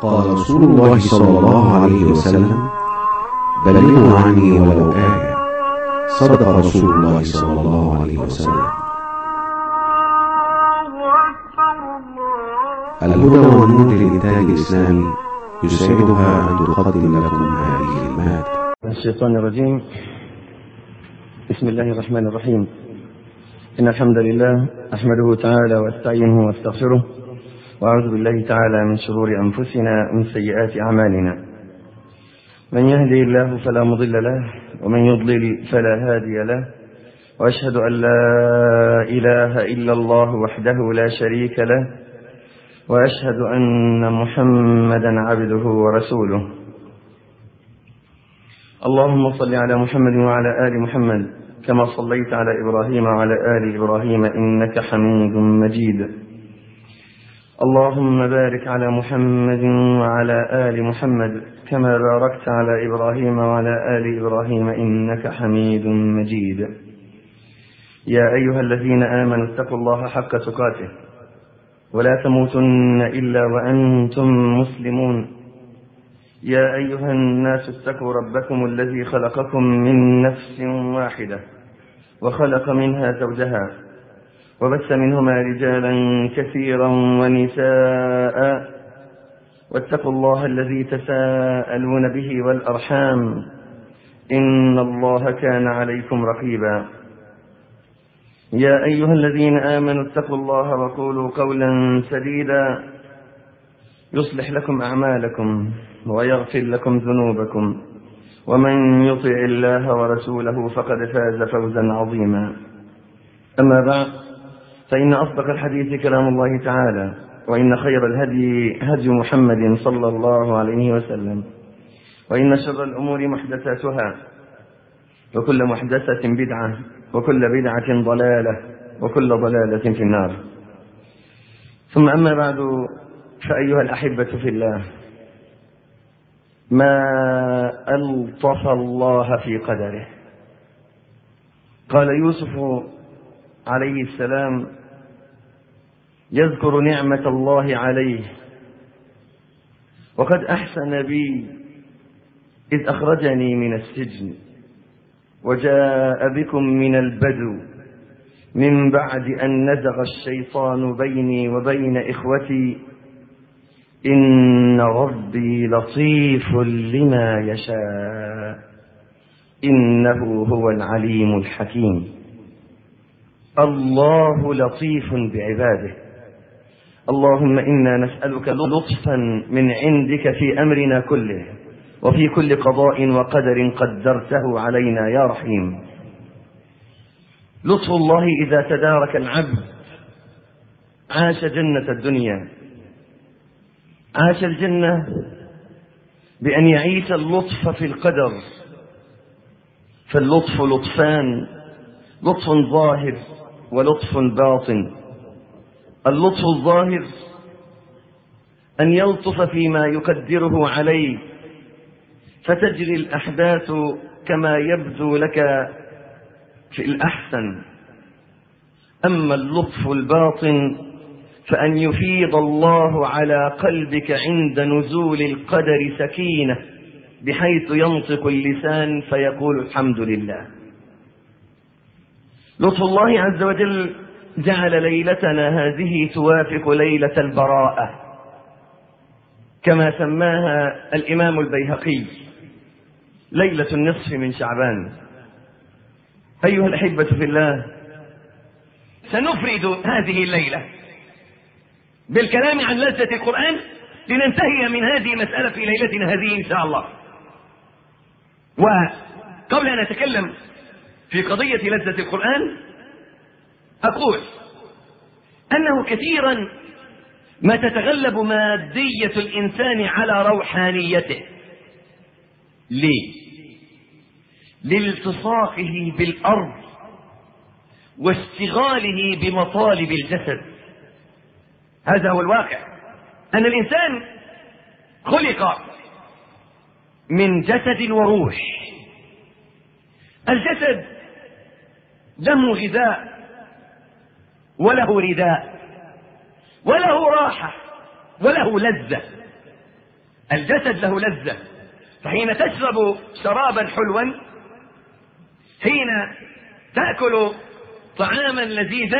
قال رسول الله صلى الله عليه وسلم: بلغوا عني ولو آية. صدق رسول الله صلى الله عليه وسلم. الهدى والنور للإنتاج الإسلامي يسعدها أن تقدم لكم هذه المادة. الشيطان الرجيم. بسم الله الرحمن الرحيم. إن الحمد لله أحمده تعالى وأستعينه واستغفره، وأعوذ بالله تعالى من شرور أنفسنا ومن سيئات أعمالنا. من يهدي الله فلا مضل له، ومن يضلل فلا هادي له، وأشهد أن لا إله إلا الله وحده لا شريك له، وأشهد أن محمدا عبده ورسوله. اللهم صل على محمد وعلى آل محمد كما صليت على إبراهيم وعلى آل إبراهيم إنك حميد مجيد. اللهم بارك على محمد وعلى آل محمد كما باركت على إبراهيم وعلى آل إبراهيم إنك حميد مجيد. يا أيها الذين آمنوا اتقوا الله حق تقاته ولا تموتن إلا وأنتم مسلمون. يا أيها الناس اتقوا ربكم الذي خلقكم من نفس واحدة وخلق منها زوجها وبث منهما رجالا كثيرا ونساء، واتقوا الله الذي تساءلون به والأرحام إن الله كان عليكم رقيبا. يا أيها الذين آمنوا اتقوا الله وقولوا قولا سديدا يصلح لكم أعمالكم ويغفر لكم ذنوبكم، ومن يطع الله ورسوله فقد فاز فوزا عظيما. أما بعد، فإن أصدق الحديث كلام الله تعالى، وإن خير الهدي هدي محمد صلى الله عليه وسلم، وإن شر الأمور محدثاتها، وكل محدثة بدعة، وكل بدعة ضلالة، وكل ضلالة في النار. ثم أما بعد، فأيها الأحبة في الله، ما ألطف الله في قدره. قال يوسف عليه السلام يذكر نعمة الله عليه: وقد أحسن بي إذ أخرجني من السجن وجاء بكم من البدو من بعد أن نزغ الشيطان بيني وبين إخوتي إن ربي لطيف لما يشاء إنه هو العليم الحكيم. الله لطيف بعباده. اللهم إنا نسألك لطفا من عندك في أمرنا كله، وفي كل قضاء وقدر قدرته علينا يا رحيم. لطف الله إذا تدارك العبد عاش جنة الدنيا، عاش الجنة بأن يعيش اللطف في القدر. فاللطف لطفان: لطف ظاهر ولطف باطن. اللطف الظاهر أن يلطف فيما يقدره عليه فتجري الأحداث كما يبدو لك في الأحسن. أما اللطف الباطن فأن يفيض الله على قلبك عند نزول القدر سكينة، بحيث ينطق اللسان فيقول الحمد لله. لطف الله عز وجل جعل ليلتنا هذه توافق ليلة البراءة، كما سماها الإمام البيهقي ليلة النصف من شعبان. أيها الأحبة في الله، سنفرد هذه الليلة بالكلام عن لذة القرآن لننتهي من هذه المسألة في ليلتنا هذه إن شاء الله. وقبل أن نتكلم في قضية لذة القرآن، أقول أنه كثيرا ما تتغلب مادية الإنسان على روحانيته. ليه؟ لالتصاقه بالأرض واشتغاله بمطالب الجسد. هذا هو الواقع، أن الإنسان خلق من جسد وروح. الجسد له غذاء وله رداء وله راحة وله لذة. الجسد له لذة، فحين تشرب شرابا حلوا، حين تأكل طعاما لذيذا،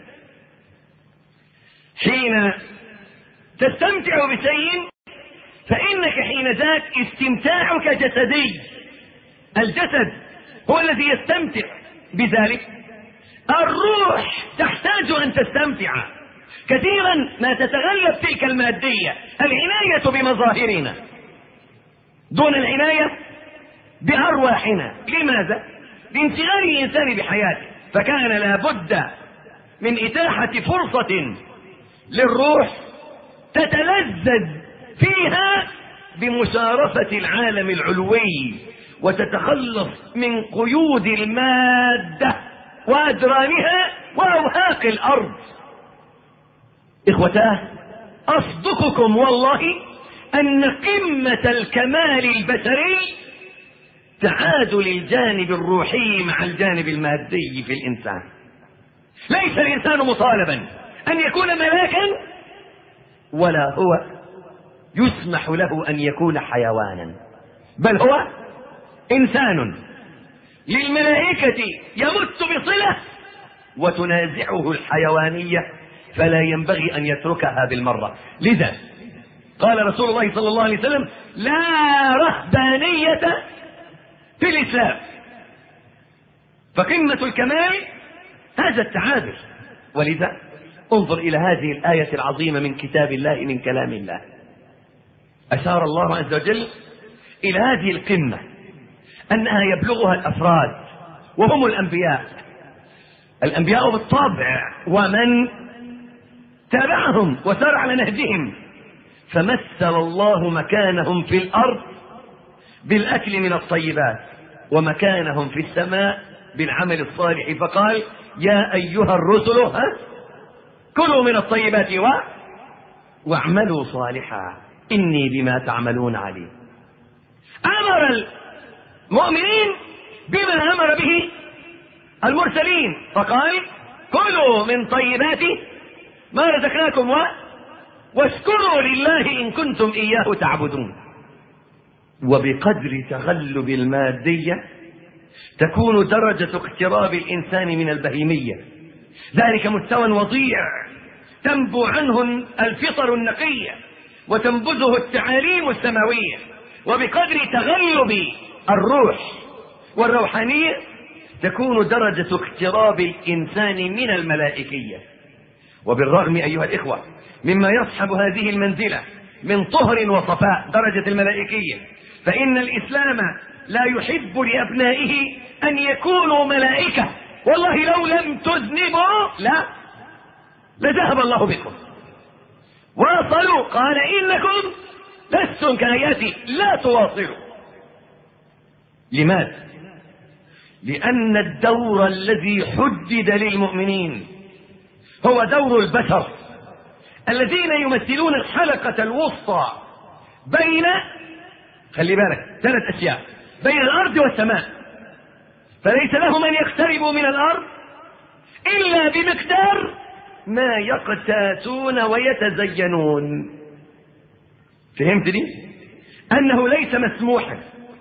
حين تستمتع بشيء، فإنك حين ذاك استمتاعك جسدي. الجسد هو الذي يستمتع بذلك. الروح تحتاج أن تستمتع. كثيرا ما تتغلب تلك المادية، العناية بمظاهرنا دون العناية بأرواحنا. لماذا؟ لانشغال الإنسان بحياته، فكان لا بد من إتاحة فرصة للروح تتلذذ فيها بمشارفة العالم العلوي، وتتخلص من قيود المادة وأدرانها وأوهاق الأرض. إخوتاه، أصدقكم والله أن قمة الكمال البشري تعادل الجانب الروحي مع الجانب المادي في الإنسان. ليس الإنسان مطالبا أن يكون ملاكا، ولا هو يسمح له أن يكون حيوانا، بل هو إنسان. للملائكة يمت بصلة وتنازعه الحيوانية، فلا ينبغي أن يتركها بالمرة. لذا قال رسول الله صلى الله عليه وسلم: لا رهبانية في الإسلام. فقمة الكمال هذا التعادل. ولذا انظر إلى هذه الآية العظيمة من كتاب الله، من كلام الله. أشار الله عز وجل إلى هذه القمة أنها يبلغها الأفراد وهم الأنبياء. الأنبياء بالطبع ومن تابعهم وسار على نهجهم، فمثل الله مكانهم في الأرض بالأكل من الطيبات، ومكانهم في السماء بالعمل الصالح، فقال: يا أيها الرسل كلوا من الطيبات واعملوا صالحا إني بما تعملون عليم. أمر المؤمنين بما أمر به المرسلين، فقال: كلوا من طيبات ما رزقناكم واشكروا لله إن كنتم إياه تعبدون. وبقدر تغلب المادية تكون درجة اقتراب الإنسان من البهيمية، ذلك مستوى وضيع تنبو عنه الفطر النقية وتنبذه التعاليم السماوية. وبقدر تغلب الروح والروحانية تكون درجة اقتراب الإنسان من الملائكية. وبالرغم أيها الإخوة مما يصحب هذه المنزلة من طهر وصفاء درجة الملائكية، فإن الإسلام لا يحب لأبنائه أن يكونوا ملائكة. والله لو لم تذنبوا لذهب الله بكم. واصلوا، قال: إنكم لستم كآياتي لا تواصلوا. لماذا؟ لأن الدور الذي حدد للمؤمنين هو دور البشر الذين يمثلون الحلقة الوسطى بين، خلي بالك، 3 أشياء: بين الأرض والسماء. فليس لهم أن يقتربوا من الأرض إلا بمقدار ما يقتاتون ويتزينون. فهمت دي؟ أنه ليس مسموحا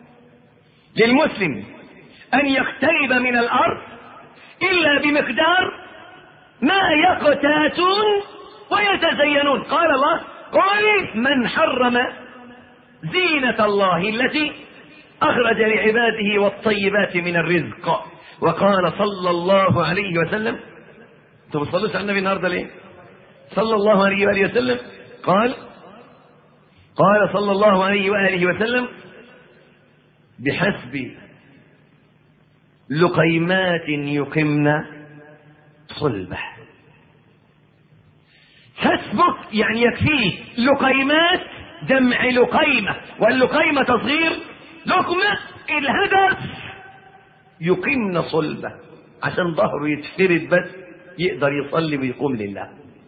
للمسلم أن يقترب من الأرض إلا بمقدار ما يقتاتون ويتزينون. قال الله: قل من حرم زينة الله التي أخرج لعباده والطيبات من الرزق. وقال صلى الله عليه وسلم، انتم بتصلوش على النبي النهارده ليه؟ صلى الله عليه وآله وسلم قال صلى الله عليه وآله وسلم: بحسب لقيمات يقمن صلبه. حسبك يعني يكفيه. لقيمات جمع لقيمة، واللقيمة تصغير لقمة. الهدف يقمن صلبه، عشان ظهره يتفرد بس يقدر يصلي ويقوم لله.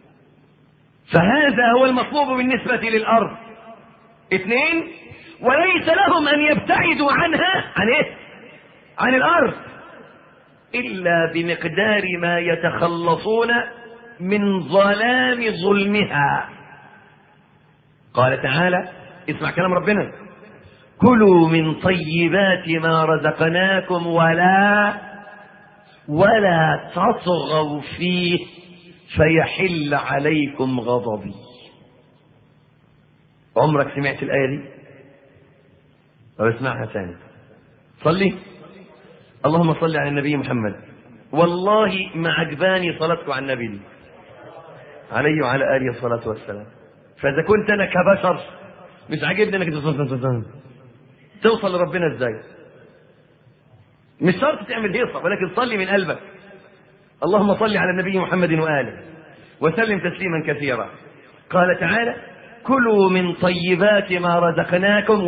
فهذا هو المطلوب بالنسبة للأرض. 2: وليس لهم أن يبتعدوا عنها عن الأرض إلا بمقدار ما يتخلصون من ظلام ظلمها. قال تعالى: اسمع كلام ربنا: كلوا من طيبات ما رزقناكم ولا تطغوا فيه فيحل عليكم غضبي. عمرك سمعت الآية دي؟ طب اسمعها ثاني. صلي اللهم صل على النبي محمد. والله ما عجباني صلاتكم على النبي دي عليه وعلى آله الصلاة والسلام. فإذا كنت أنا كبشر مش عاجبني انك توصل لربنا ازاي؟ مش شرط تعمل هيصة، ولكن صلي من قلبك. اللهم صل على النبي محمد وآله وسلم تسليما كثيرا. قال تعالى: كلوا من طيبات ما رزقناكم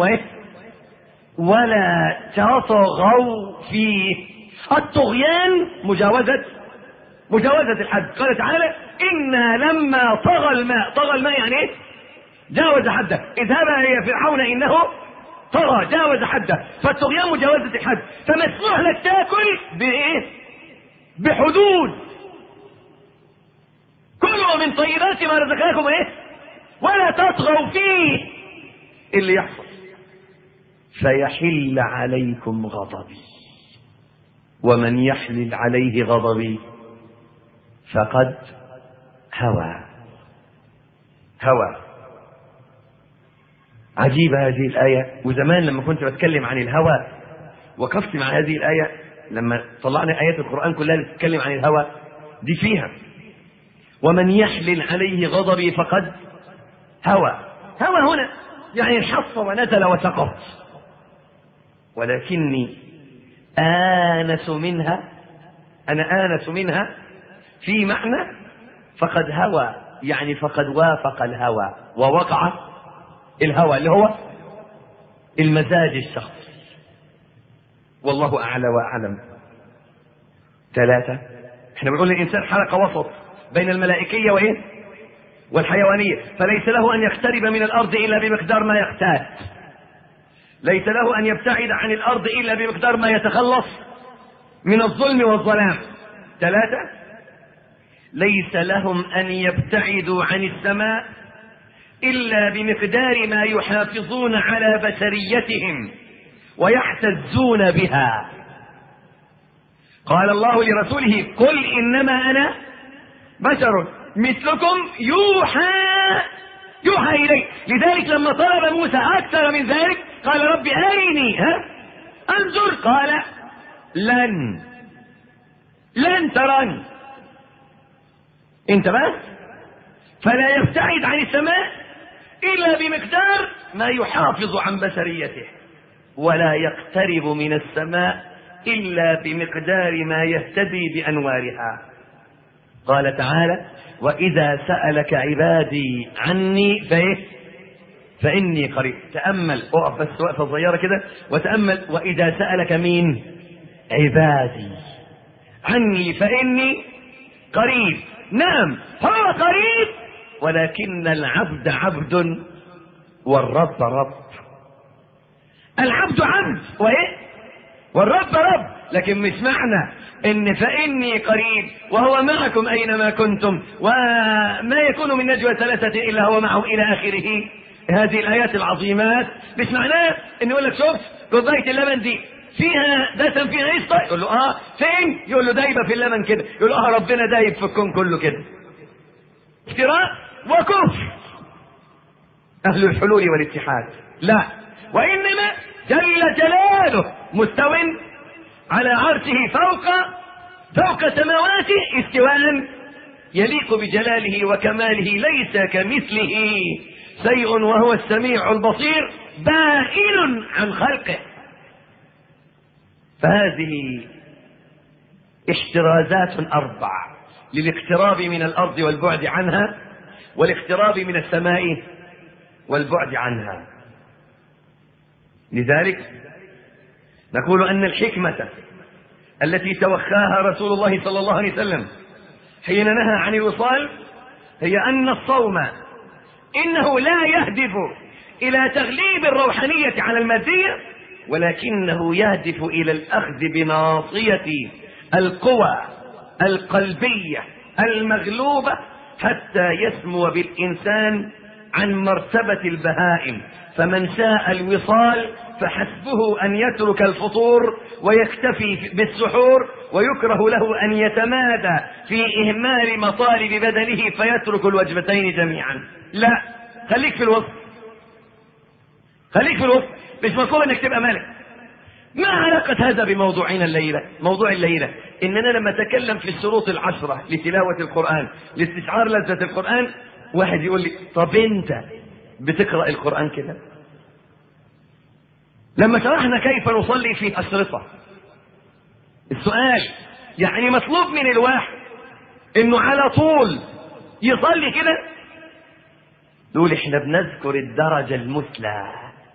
ولا تطغوا فيه. الطغيان مجاوزة الحد. قال تعالى: إنا لما طغى الماء يعني ايه؟ جاوز حده. اذهبا إلى فرعون إنه طغى، جاوز حده. فالطغيان مجاوزة الحد. فمسموح لك تاكل بايه؟ بحدود. كلوا من طيبات ما رزقناكم ولا تطغوا فيه. اللي يحصل فيحل عليكم غضبي، ومن يحلل عليه غضبي فقد هوى. عجيبة هذه الآية. وزمان لما كنت بتكلم عن الهوى وقفت مع هذه الآية، لما طلعنا آيات القرآن كلها اللي تتكلم عن الهوى دي فيها: ومن يحلل عليه غضبي فقد هوى هنا يعني انحص ونزل وسقط. ولكني آنس منها في معنى فقد هوى، يعني فقد وافق الهوى ووقع الهوى اللي هو المزاج الشخصي. والله أعلى وأعلم. 3. احنا بنقول الإنسان حلقة وسط بين الملائكية والحيوانية، فليس له أن يقترب من الأرض إلا بمقدار ما يقتات، ليس له أن يبتعد عن الأرض إلا بمقدار ما يتخلص من الظلم والظلام. 3. ليس لهم أن يبتعدوا عن السماء إلا بمقدار ما يحافظون على بشريتهم ويحتزون بها. قال الله لرسوله: قل إنما أنا بشر مثلكم يوحى إلي. لذلك لما طلب موسى أكثر من ذلك قال: رب أرني أنظر. قال: لن تراني. انت بس. فلا يبتعد عن السماء إلا بمقدار ما يحافظ عن بشريته، ولا يقترب من السماء إلا بمقدار ما يهتدي بأنوارها. قال تعالى: وإذا سألك عبادي عني فإني قريب. تأمل، اقف بس وقفة صغيرة كده وتأمل. وإذا سألك مين؟ عبادي عني فإني قريب. نعم هو قريب، ولكن العبد عبد والرب رب. العبد عبد والرب رب. لكن مش معنى ان فإني قريب وهو معكم اينما كنتم وما يكون من نجوى 3 الا هو معهم الى اخره هذه الايات العظيمات. مش معناه ان يقول لك شوف كوبايه اللبن دي فيها دسم فيها قشطه، يقول له فين؟ يقول له دايبه في اللبن كده، يقول له ربنا دايب في الكون كله كده. افتراء وكفر اهل الحلول والاتحاد. لا، وانما جل جلاله مستو على عرشه فوق سماواته استواء يليق بجلاله وكماله، ليس كمثله شيء وهو السميع البصير، بائن عن خلقه. فهذه احترازات 4 للاقتراب من الأرض والبعد عنها، والاقتراب من السماء والبعد عنها. لذلك نقول أن الحكمة التي توخاها رسول الله صلى الله عليه وسلم حين نهى عن الوصال هي أن الصوم إنه لا يهدف إلى تغليب الروحانية على المادية، ولكنه يهدف إلى الأخذ بناصية القوى القلبية المغلوبة حتى يسمو بالإنسان عن مرتبة البهائم، فمن شاء الوصال فحسبه أن يترك الفطور ويكتفي بالسحور، ويكره له أن يتمادى في إهمال مطالب بدنه فيترك الوجبتين جميعا. لا، خليك في الوسط، خليك في الوسط، مش مطلوب انك تبقى ملك. ما علاقة هذا بموضوعنا الليلة؟ موضوع الليلة اننا لما نتكلم في الشروط 10 لتلاوة القرآن لاستشعار لذة القرآن، واحد يقول لي طب انت بتقرأ القرآن كده؟ لما شرحنا كيف نصلي في أشرطة، السؤال يعني مطلوب من الواحد انه على طول يصلي كده؟ نقول احنا بنذكر الدرجة المثلى،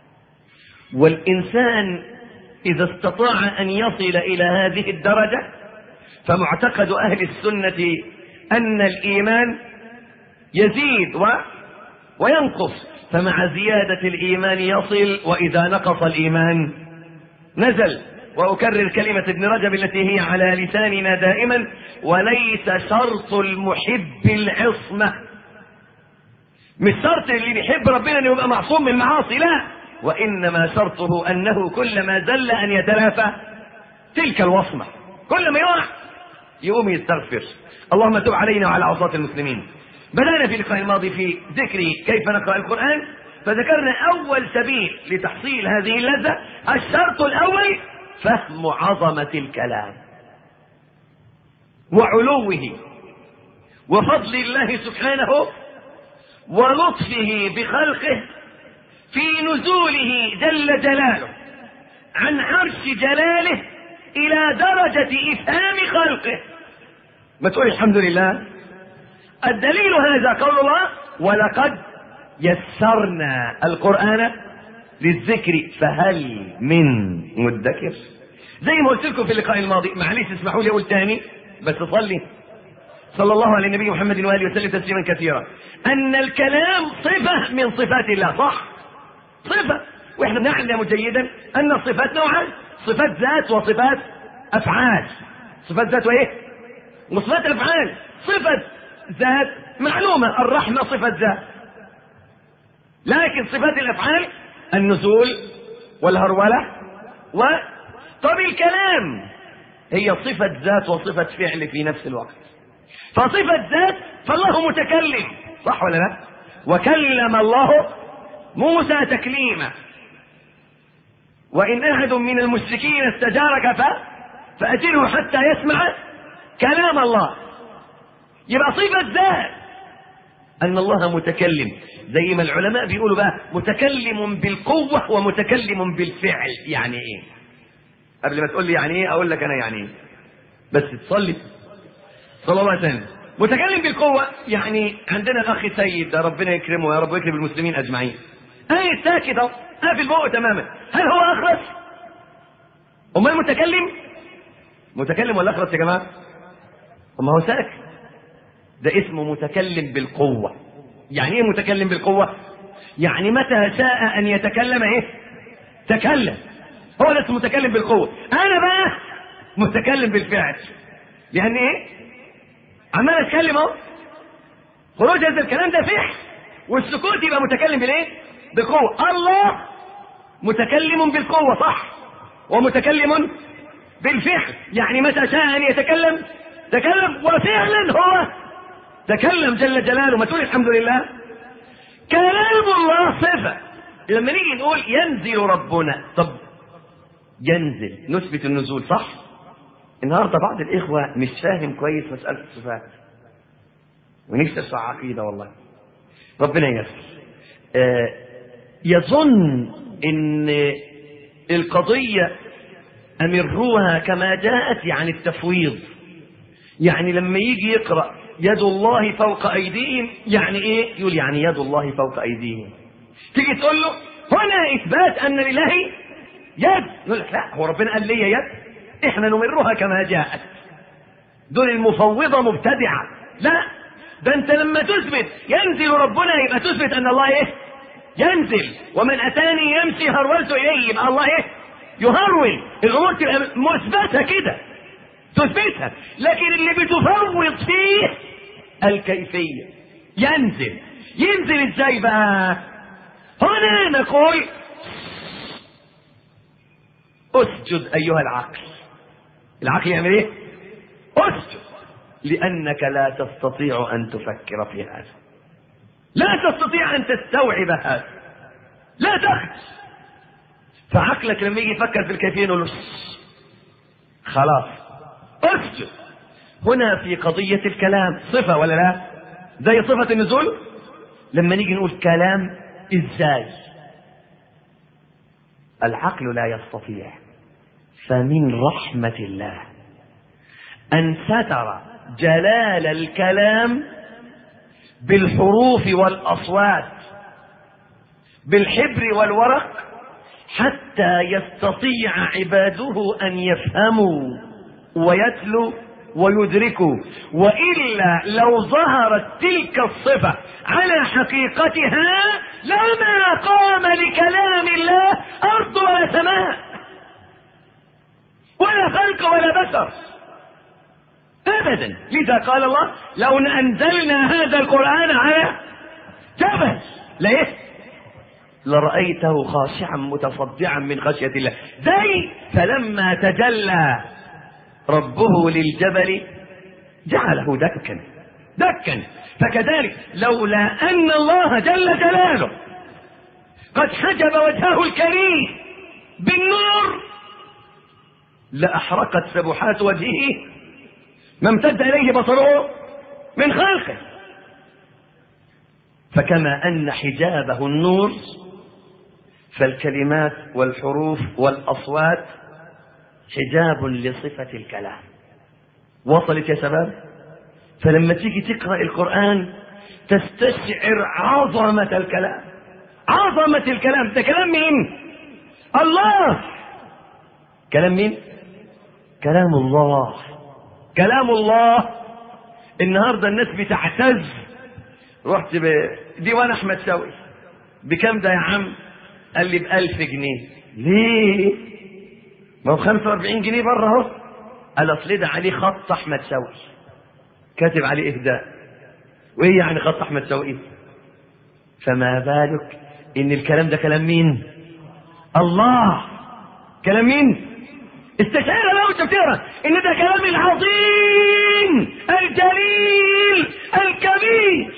والإنسان إذا استطاع أن يصل إلى هذه الدرجة فمعتقد أهل السنة أن الإيمان يزيد وينقص، فمع زيادة الإيمان يصل، وإذا نقص الإيمان نزل. وأكرر كلمة ابن رجب التي هي على لساننا دائما: وليس شرط المحب العصمة. مش شرط اللي بيحب ربنا أن يبقى معصوم من المعاصي، لا، وإنما شرطه أنه كلما زل أن يتلافى تلك الوصمة، كل ما يقع يقوم يستغفر. اللهم تب علينا وعلى عصاة المسلمين. بدأنا في اللقاء الماضي في ذكر كيف نقرأ القرآن، فذكرنا أول سبيل لتحصيل هذه اللذة. الشرط الأول فهم عظمة الكلام وعلوه وفضل الله سبحانه ولطفه بخلقه في نزوله جل جلاله عن عرش جلاله إلى درجة إفهام خلقه. ما تقول الحمد لله. الدليل هذا قول الله: ولقد يسرنا القرآن للذكر فهل من مدكر. زي ما قلت لكم في اللقاء الماضي، معليش اسمحوا لي أقول تاني بس صلى الله على النبي محمد وآله وسلم تسليما كثيرا، أن الكلام صفة من صفات الله، صح؟ صفة. واحنا نعلم جيدا أن الصفات نوعان: صفات ذات وصفات أفعال. صفات ذات وإيه؟ وصفات أفعال. صفة ذات معلومة، الرحمة صفة ذات، لكن صفات الأفعال النزول والهرولة طب الكلام هي صفة ذات وصفة فعل في نفس الوقت. فصفة ذات فالله متكلم، صح ولا لا؟ وكلم الله موسى تكليما. وإن أحد من المشركين استجارك فأجره حتى يسمع كلام الله. يبقى صفة ذات أن الله متكلم، زي ما العلماء بيقولوا بقى متكلم بالقوة ومتكلم بالفعل. يعني إيه؟ قبل ما تقول لي يعني إيه أقول لك أنا يعني إيه، بس تصلي صلى الله عليه وسلم. متكلم بالقوة يعني عندنا الأخ سيد ده ربنا يكرمه يا رب ويكرم المسلمين أجمعين، أي ساكت أهو قافل بقه تماما، هل هو أخرس؟ أمال متكلم ولا أخرس يا جماعة؟ أما هو ساكت، ده اسمه متكلم بالقوة. يعني إيه متكلم بالقوة؟ يعني متى شاء أن يتكلم إيه؟ تكلم. هو ده اسمه متكلم بالقوة. أنا بقى متكلم بالفعل، لأن إيه؟ عمال أتكلم أهو، خروج هذا الكلام ده فعل، والسكوت يبقى متكلم بالإيه؟ بالقوة. الله متكلم بالقوة، صح، ومتكلم بالفعل. يعني متى شاء أن يتكلم تكلم، وفعلا هو تكلم جل جلاله. ما تقول الحمد لله. كلام الله صفة. لما نيجي نقول ينزل ربنا، طب ينزل نثبت النزول، صح؟ النهارده بعض الإخوة مش فاهم كويس مسألة الصفات، ونفسي أشرح عقيدة والله ربنا ييسر. يظن إن القضية أمروها كما جاءت، يعني التفويض. يعني لما يجي يقرأ يد الله فوق أيديهم، يعني إيه؟ يقول يعني يد الله فوق أيديهم. تيجي تقول له هنا إثبات أن لله يد، يقول لك لا، هو ربنا قال لي يد؟ إحنا نمرها كما جاءت. دول المفوضة مبتدعة. لا، ده أنت لما تثبت ينزل ربنا يبقى تثبت أن الله إيه؟ ينزل. ومن أتاني يمشي هرولت إليه، يبقى الله إيه؟ يهرول. الأمور تبقى مثبتة كده، تثبتها. لكن اللي بتفوض فيه الكيفية. ينزل ينزل ازاي بقى؟ هنا نقول اسجد ايها العقل. العقل يعمل ايه؟ اسجد، لانك لا تستطيع ان تفكر في هذا، لا تستطيع ان تستوعب هذا، لا تخش. فعقلك لما يجي يفكر في الكيفية يقول له خلاص اسجد. هنا في قضية الكلام صفة ولا لا؟ زي صفة النزول. لما نيجي نقول كلام ازاي؟ العقل لا يستطيع. فمن رحمة الله أن ستر جلال الكلام بالحروف والأصوات بالحبر والورق حتى يستطيع عباده أن يفهموا ويتلوا ويدركوا. وإلا لو ظهرت تلك الصفة على حقيقتها لما قام لكلام الله أرض ولا سماء ولا خلق ولا بشر أبدا. لذا قال الله لو أنزلنا هذا القرآن على جبل لرأيته خاشعا متصدعا من خشية الله. زي فلما تجلى ربه للجبل جعله دكا. فكذلك لولا أن الله جل جلاله قد حجب وجهه الكريم بالنور لأحرقت سبحات وجهه ما امتد إليه بصره من خلقه. فكما أن حجابه النور فالكلمات والحروف والأصوات حجاب لصفة الكلام. وصلت يا شباب؟ فلما تيجي تقرأ القرآن تستشعر عظمة الكلام. عظمة الكلام. ده كلام مين؟ الله. كلام مين؟ كلام الله. كلام الله. النهاردة الناس بتعتز. رحت بديوان أحمد شوقي بكم ده يا عم؟ قال لي ب1000 جنيه. ليه؟ ما هو 45 جنيه بره اهو. قال اصل ده عليه خط احمد شوقي كاتب عليه اهداء. وايه يعني خط احمد شوقي؟ فما بالك ان الكلام ده كلام مين؟ الله. كلام مين؟ استشعر لو انت بتقرا ان ده كلام العظيم الجليل الكبير.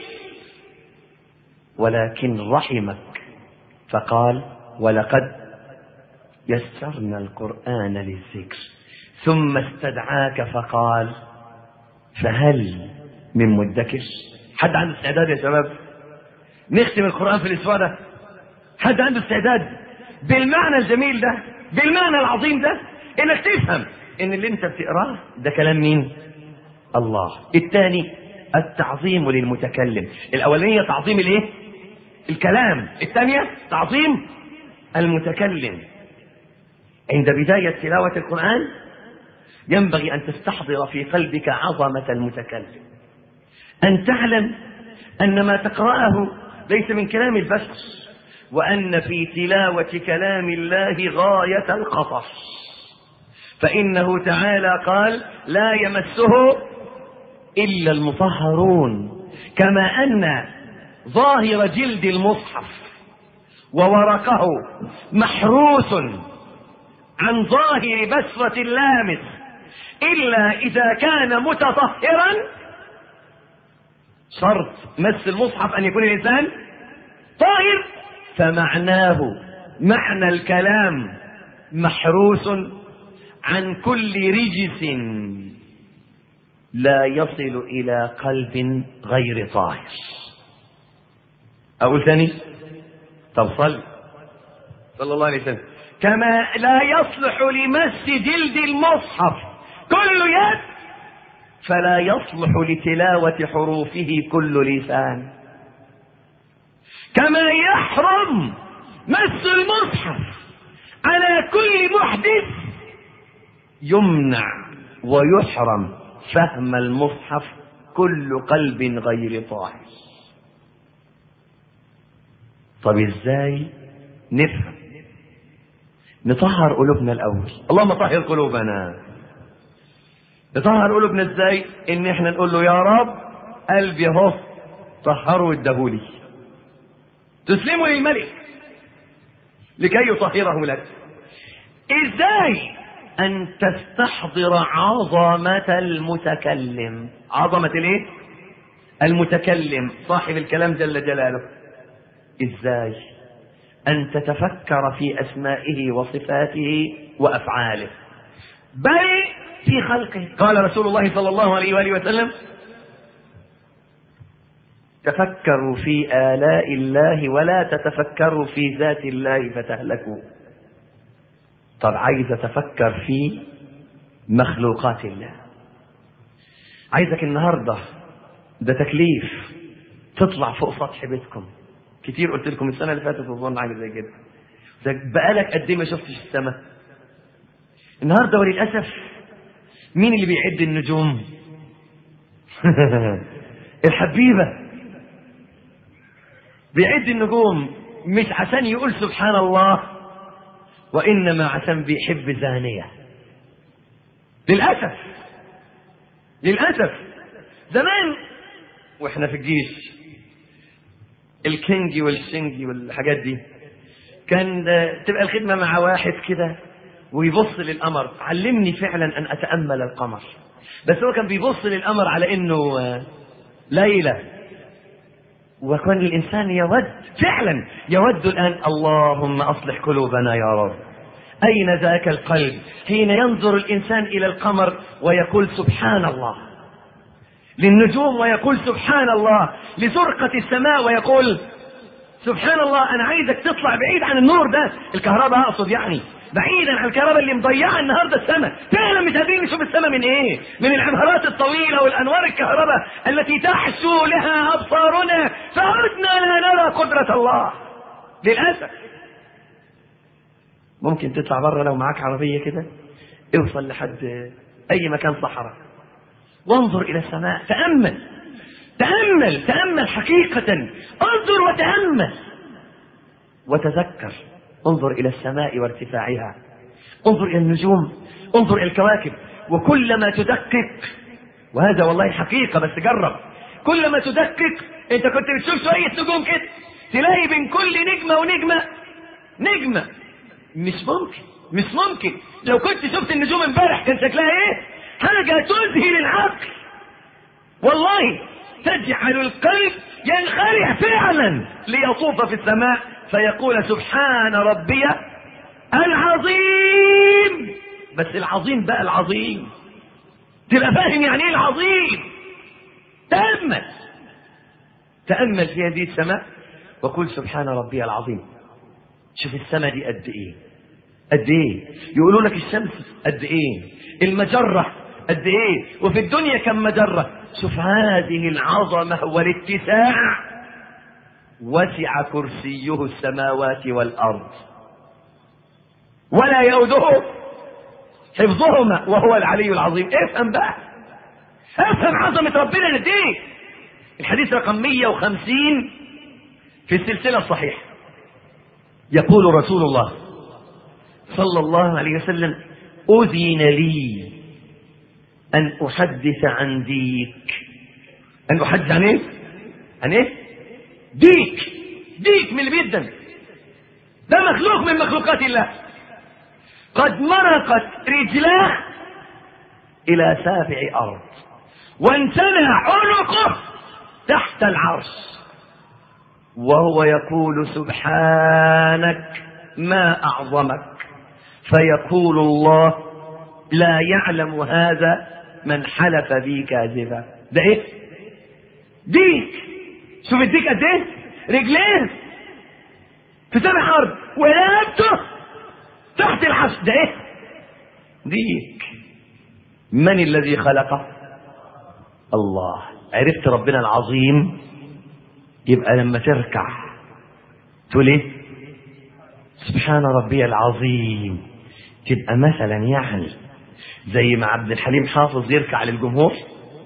ولكن رحمك فقال ولقد يسرنا القرآن للذكر ثم استدعاك فقال فهل من مدكر. حد عنده استعداد يا شباب نختم القرآن في الأسبوع ده؟ حد عنده استعداد بالمعنى الجميل ده بالمعنى العظيم ده انك تفهم ان اللي انت بتقراه ده كلام مين؟ الله. الثاني التعظيم للمتكلم. الاولانيه تعظيم الايه؟ الكلام. الثانيه تعظيم المتكلم. عند بداية تلاوة القرآن ينبغي أن تستحضر في قلبك عظمة المتكلم، أن تعلم أن ما تقرأه ليس من كلام البشر، وأن في تلاوة كلام الله غاية القصص. فإنه تعالى قال لا يمسه إلا المطهرون. كما أن ظاهر جلد المصحف وورقه محروس عن ظاهر بشرة اللامس إلا إذا كان متطهرا. شرط مس المصحف أن يكون الإنسان طاهر. فمعناه معنى الكلام محروس عن كل رجس لا يصل إلى قلب غير طاهر. أقول ثاني؟ طب صلى الله عليه وسلم. كما لا يصلح لمس جلد المصحف كل يد فلا يصلح لتلاوة حروفه كل لسان. كما يحرم مس المصحف على كل محدث يمنع ويحرم فهم المصحف كل قلب غير طاهر. طب ازاي نفهم؟ نطهر قلوبنا الأول. اللهم طهر قلوبنا. نطهر قلوبنا ازاي؟ ان احنا نقول له يا رب قلبي اهو طهروا وادهولي، تسلموا للملك لكي يطهره لك. ازاي؟ ان تستحضر عظمة المتكلم. عظمة الايه؟ المتكلم صاحب الكلام جل جلاله. ازاي؟ ان تتفكر في اسمائه وصفاته وافعاله، بل في خلقه. قال رسول الله صلى الله عليه وآله وسلم: تفكروا في آلاء الله ولا تتفكروا في ذات الله فتهلكوا. طب عايز اتفكر في مخلوقات الله. عايزك النهاردة، ده تكليف، تطلع فوق سطح بيتكم. كتير قلت لكم السنة اللي فاتت وظن حاجة زي كده. ده بقالك قد ايه ما شفتش السماء؟ النهاردة وللأسف مين اللي بيعد النجوم؟ الحبيبة بيعد النجوم، مش عشان يقول سبحان الله، وإنما عشان بيحب زانية. للأسف للأسف زمان واحنا في الجيش، الكينجي والشنجي والحاجات دي، كان تبقى الخدمة مع واحد كده ويبص للقمر. علمني فعلا أن أتأمل القمر، بس هو كان بيبص للقمر على إنه ليلة. وكان الإنسان يود فعلا، يود الآن: اللهم أصلح قلوبنا يا رب. أين ذاك القلب حين ينظر الإنسان إلى القمر ويقول سبحان الله، للنجوم ويقول سبحان الله، لزرقة السماء ويقول سبحان الله. أنا عايزك تطلع بعيد عن النور ده، الكهرباء أقصد، يعني بعيدا عن الكهرباء اللي مضيعة النهاردة السماء. فعلا مش قادرين نشوف السماء من ايه؟ من العمارات الطويلة والأنوار الكهرباء التي تحشو لها أبصارنا، فعدنا لا نرى قدرة الله. للأسف ممكن تطلع بره لو معاك عربية كده، اوصل لحد أي مكان صحراء وانظر إلى السماء، تأمل تأمل تأمل حقيقة، انظر وتأمل وتذكر. انظر إلى السماء وارتفاعها، انظر إلى النجوم، انظر إلى الكواكب. وكلما تدقق، وهذا والله حقيقة، بس جرب، كلما تدقق، انت كنت بتشوف شوية نجوم كده، تلاقي بين كل نجمة ونجمة نجمة. مش ممكن لو كنت شفت النجوم امبارح كان شكلها ايه؟ حاجة تذهل العقل والله، تجعل القلب ينخرع فعلا ليطوف في السماء فيقول سبحان ربي العظيم. بس العظيم بقى العظيم، تبقى فاهم يعني ايه العظيم. تأمل في هذه السماء وقل سبحان ربي العظيم. شوف السماء دي قد ايه قد ايه. يقولوا لك الشمس قد ايه، المجرة قد ايه، وفي الدنيا كم مجرة. شوف هذه العظمة والاتساع. وسع كرسيه السماوات والأرض ولا يؤوده حفظهما وهو العلي العظيم. افهم بقى، افهم عظمة ربنا قد ايه. الحديث رقم 150 في السلسلة الصحيحة، يقول رسول الله صلى الله عليه وسلم: أذن لي أن أحدث عن ديك. أن أحدث عن إيه؟ عن إيه؟ ديك من اللي بيدن، ده مخلوق من مخلوقات الله، قد مرقت رجلاه إلى سابع أرض وانثنى عنقه تحت العرش، وهو يقول سبحانك ما أعظمك. فيقول الله: لا يعلم هذا من حلف بي كاذبا. ده ايه؟ ديك. شوف الديك قد ايه؟ رجلين في سبع ارض ورقبته تحت العرش. ده ايه؟ ديك. من الذي خلقه؟ الله. عرفت ربنا العظيم؟ يبقى لما تركع تقول ايه؟ سبحان ربي العظيم. تبقى مثلا يعني زي ما عبد الحليم حافظ يركع للجمهور.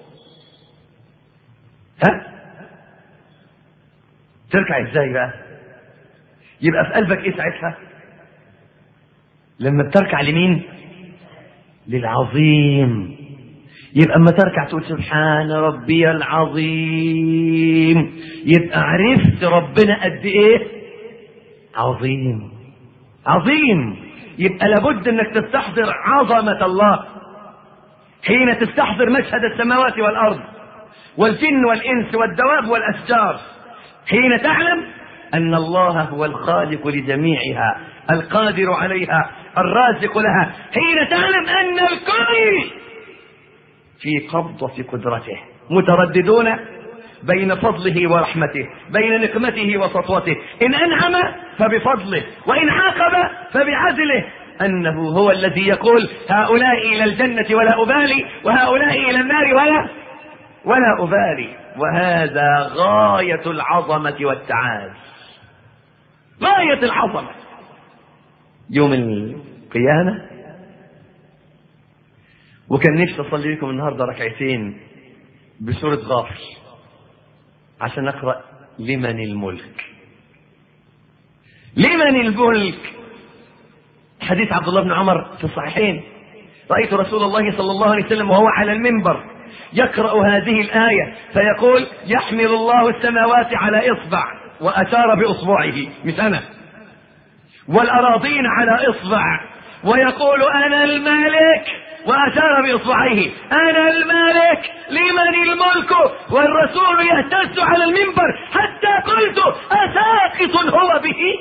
تركع ازاي بقى؟ يبقى في قلبك ايه ساعتها لما بتركع لمين؟ للعظيم. يبقى اما تركع تقول سبحان ربي العظيم، يبقى عرفت ربنا قد ايه عظيم. عظيم يبقى لابد انك تستحضر عظمة الله حين تستحضر مشهد السماوات والارض والجن والانس والدواب والاشجار، حين تعلم ان الله هو الخالق لجميعها القادر عليها الرازق لها، حين تعلم ان الكل في قبضة قدرته، مترددون بين فضله ورحمته، بين نقمته وسطوته، إن أنعم فبفضله وإن عاقب فبعدله، أنه هو الذي يقول هؤلاء إلى الجنة ولا أبالي وهؤلاء إلى النار ولا أبالي. وهذا غاية العظمة والتعاز، غاية العظمة. يوم القيامة، وكان نفسي أصلي لكم النهاردة ركعتين بسورة غافر عشان نقرأ لمن الملك. لمن الملك؟ حديث عبد الله بن عمر في الصحيحين: رأيت رسول الله صلى الله عليه وسلم وهو على المنبر يقرأ هذه الآية فيقول يحمل الله السماوات على إصبع، وأشار بإصبعه مش أنا، والأراضين على إصبع، ويقول أنا الملك، وأشار بإصبعيه أنا الملك لمن الملك، والرسول يهتز على المنبر حتى قلت أساقط هو به،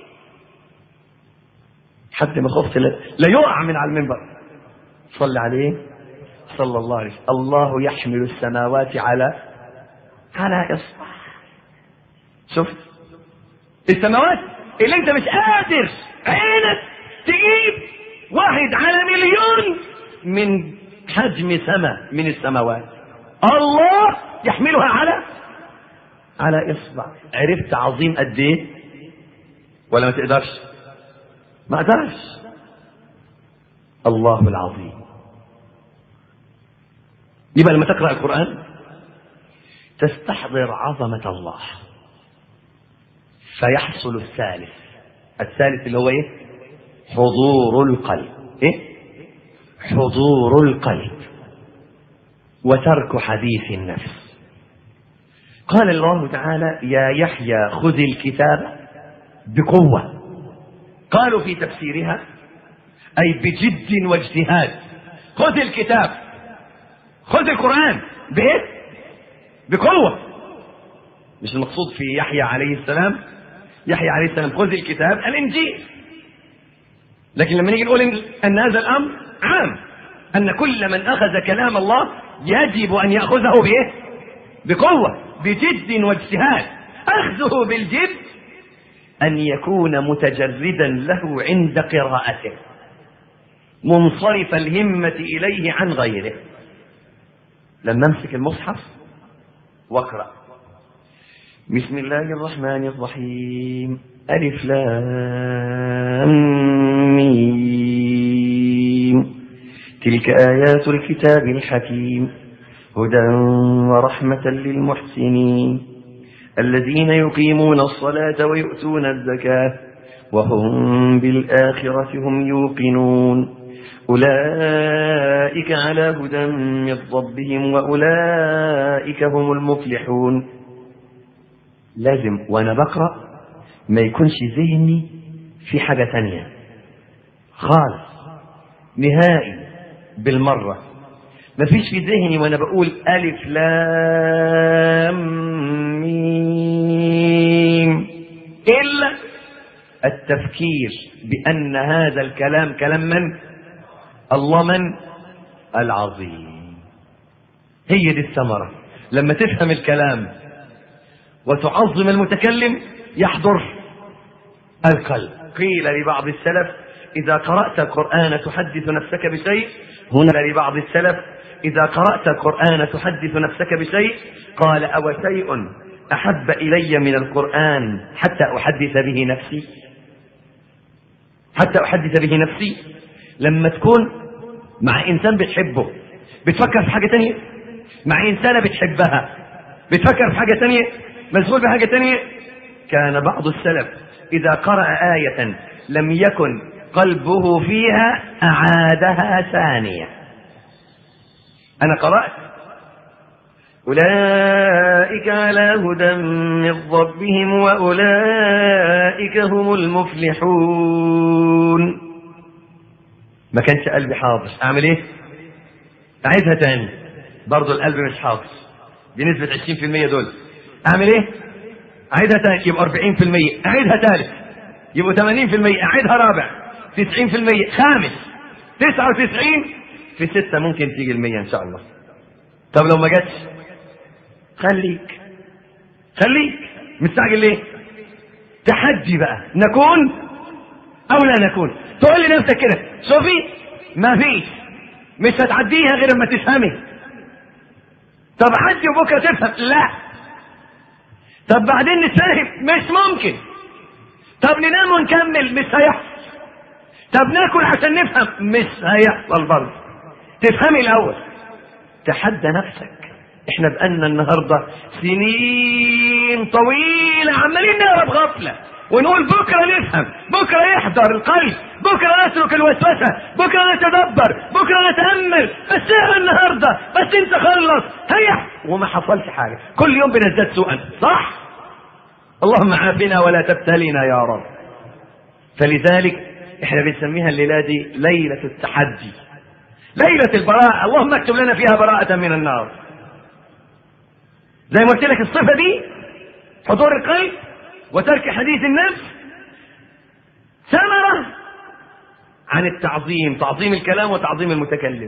حتى ما خفت لا يقع من على المنبر. صلى عليه صلى الله عليه وسلم: الله يحمل السماوات على إصبع. شفت السماوات اللي انت مش قادر عينك تجيب واحد على مليون من حجم سماء من السماوات، الله يحملها على إصبع. عرفت عظيم قد ايه ولا ما تقدرش؟ ما قدرش. الله العظيم. يبقى لما تقرأ القرآن تستحضر عظمة الله، فيحصل الثالث اللي هو ايه؟ حضور القلب. ايه؟ حضور القلب وترك حديث النفس. قال الله تعالى: يا يحيى خذ الكتاب بقوة. قالوا في تفسيرها أي بجد واجتهاد. خذ الكتاب، خذ القرآن بإيه؟ بقوة. مش المقصود في يحيى عليه السلام خذ الكتاب الإنجيل، لكن لما نيجي نقول أن هذا الأمر عام، أن كل من أخذ كلام الله يجب أن يأخذه بإيه؟ بقوة، بجد واجتهاد. أخذه بالجد أن يكون متجردا له عند قراءته، منصرف الهمة إليه عن غيره. لما امسك المصحف واقرأ بسم الله الرحمن الرحيم ألف لام ميم تلك آيات الكتاب الحكيم هدى ورحمة للمحسنين الذين يقيمون الصلاة ويؤتون الزكاة وهم بالآخرة هم يوقنون أولئك على هدى من ربهم وأولئك هم المفلحون. لازم وأنا بقرأ ما يكونش ذهني في حاجة تانية خالص نهائي بالمرة. ما فيش في ذهني وأنا بقول ألف لام ميم إلا التفكير بأن هذا الكلام كلام من؟ الله من؟ العظيم. هي دي الثمرة. لما تفهم الكلام وتعظم المتكلم يحضر القلب. قيل لبعض السلف إذا قرأت القرآن تحدث نفسك بشيء. هنا لبعض السلف إذا قرأت القرآن تحدث نفسك بشيء قال أو شيء أحب إلي من القرآن حتى أحدث به نفسي. لما تكون مع إنسان بتحبه بتفكر في حاجة تانية، مع إنسانة بتحبها بتفكر في حاجة تانية، مشغول بحاجة تانية. كان بعض السلف إذا قرأ آية لم يكن قلبه فيها أعادها ثانية. أنا قرأت أولئك على هدى من ربهم وأولئك هم المفلحون. ما كانش قلبي حاضر، أعمل إيه؟ أعيدها تاني، برضو القلب مش حاضر بنسبة 20% دول. أعمل إيه؟ أعيدها تاني يبقى 40%، أعيدها ثالث يبقوا 80%، أعيدها رابع 90%، خامس 99، في 6 ممكن تيجي 100 إن شاء الله. طب لو ما جاتش خليك مستعجل ليه؟ تحدي بقى، نكون أو لا نكون. تقول لي نفسك كده شوفي ما فيش، مش هتعديها غير ما تفهمي. طب عدي وبكره تفهم، لا. طب بعدين نتفاهم، مش ممكن. طب ننام ونكمل، مش هيحصل. طب ناكل عشان نفهم، مش هيحصل برضه. تفهمي الاول، تحدى نفسك. احنا بقالنا النهارده سنين طويله عمالين نهرب غفله ونقول بكره نفهم، بكره يحضر القلب، بكره نترك الوسوسه، بكره نتدبر، بكره نتامل، بس ايه النهارده، بس انت خلص هيا، وما حصلش حاجه. كل يوم بنزداد سوءا، صح؟ اللهم عافنا ولا تبتلينا يا رب. فلذلك احنا بنسميها الليله دي ليله التحدي، ليله البراءه. اللهم اكتب لنا فيها براءه من النار. زي ما قلت لك الصفه دي حضور القلب وترك حديث النفس، ثمرة عن التعظيم، تعظيم الكلام وتعظيم المتكلم.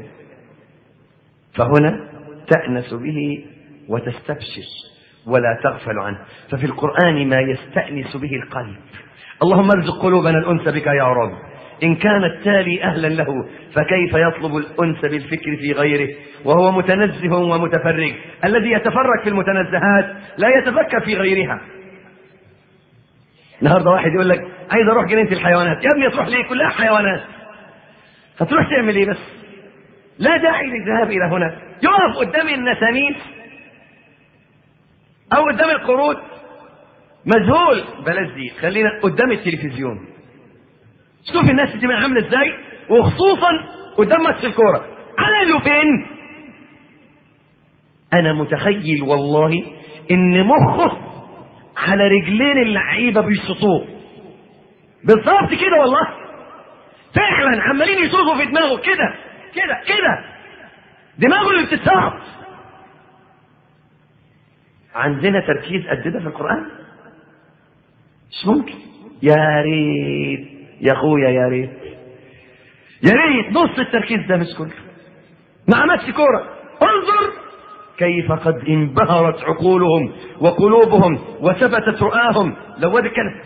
فهنا تأنس به وتستبشر ولا تغفل عنه. ففي القرآن ما يستأنس به القلب. اللهم ارزق قلوبنا الأنس بك يا رب. إن كان التالي أهلا له فكيف يطلب الأنس بالفكر في غيره وهو متنزه ومتفرج. الذي يتفرج في المتنزهات لا يتفكر في غيرها. النهارده واحد يقول لك عايز اروح جنينه الحيوانات. يا ابني تروح ليه؟ كلها حيوانات. هتروح تعمل ايه بس؟ لا داعي للذهاب الى هنا. يقف قدام النسانيس او قدام القرود مذهول. بلاش دي، خلينا قدام التلفزيون. شوف الناس تبقى عامله ازاي، وخصوصا قدام ماتش الكوره. عملوا فين؟ انا متخيل والله ان مخه على رجلين اللعيبه بيشطوه بالظبط كده، والله فعلا عمالين يشوفوا في دماغه كده كده كده، دماغه اللي بتتساقط. عندنا تركيز قد ده في القرآن؟ مش ممكن. يا ريت يا اخويا، يا ريت يا ريت نص التركيز ده مش كله. ما عملش كوره. انظر كيف قد انبهرت عقولهم وقلوبهم وثبتت رؤاهم. لو واد كان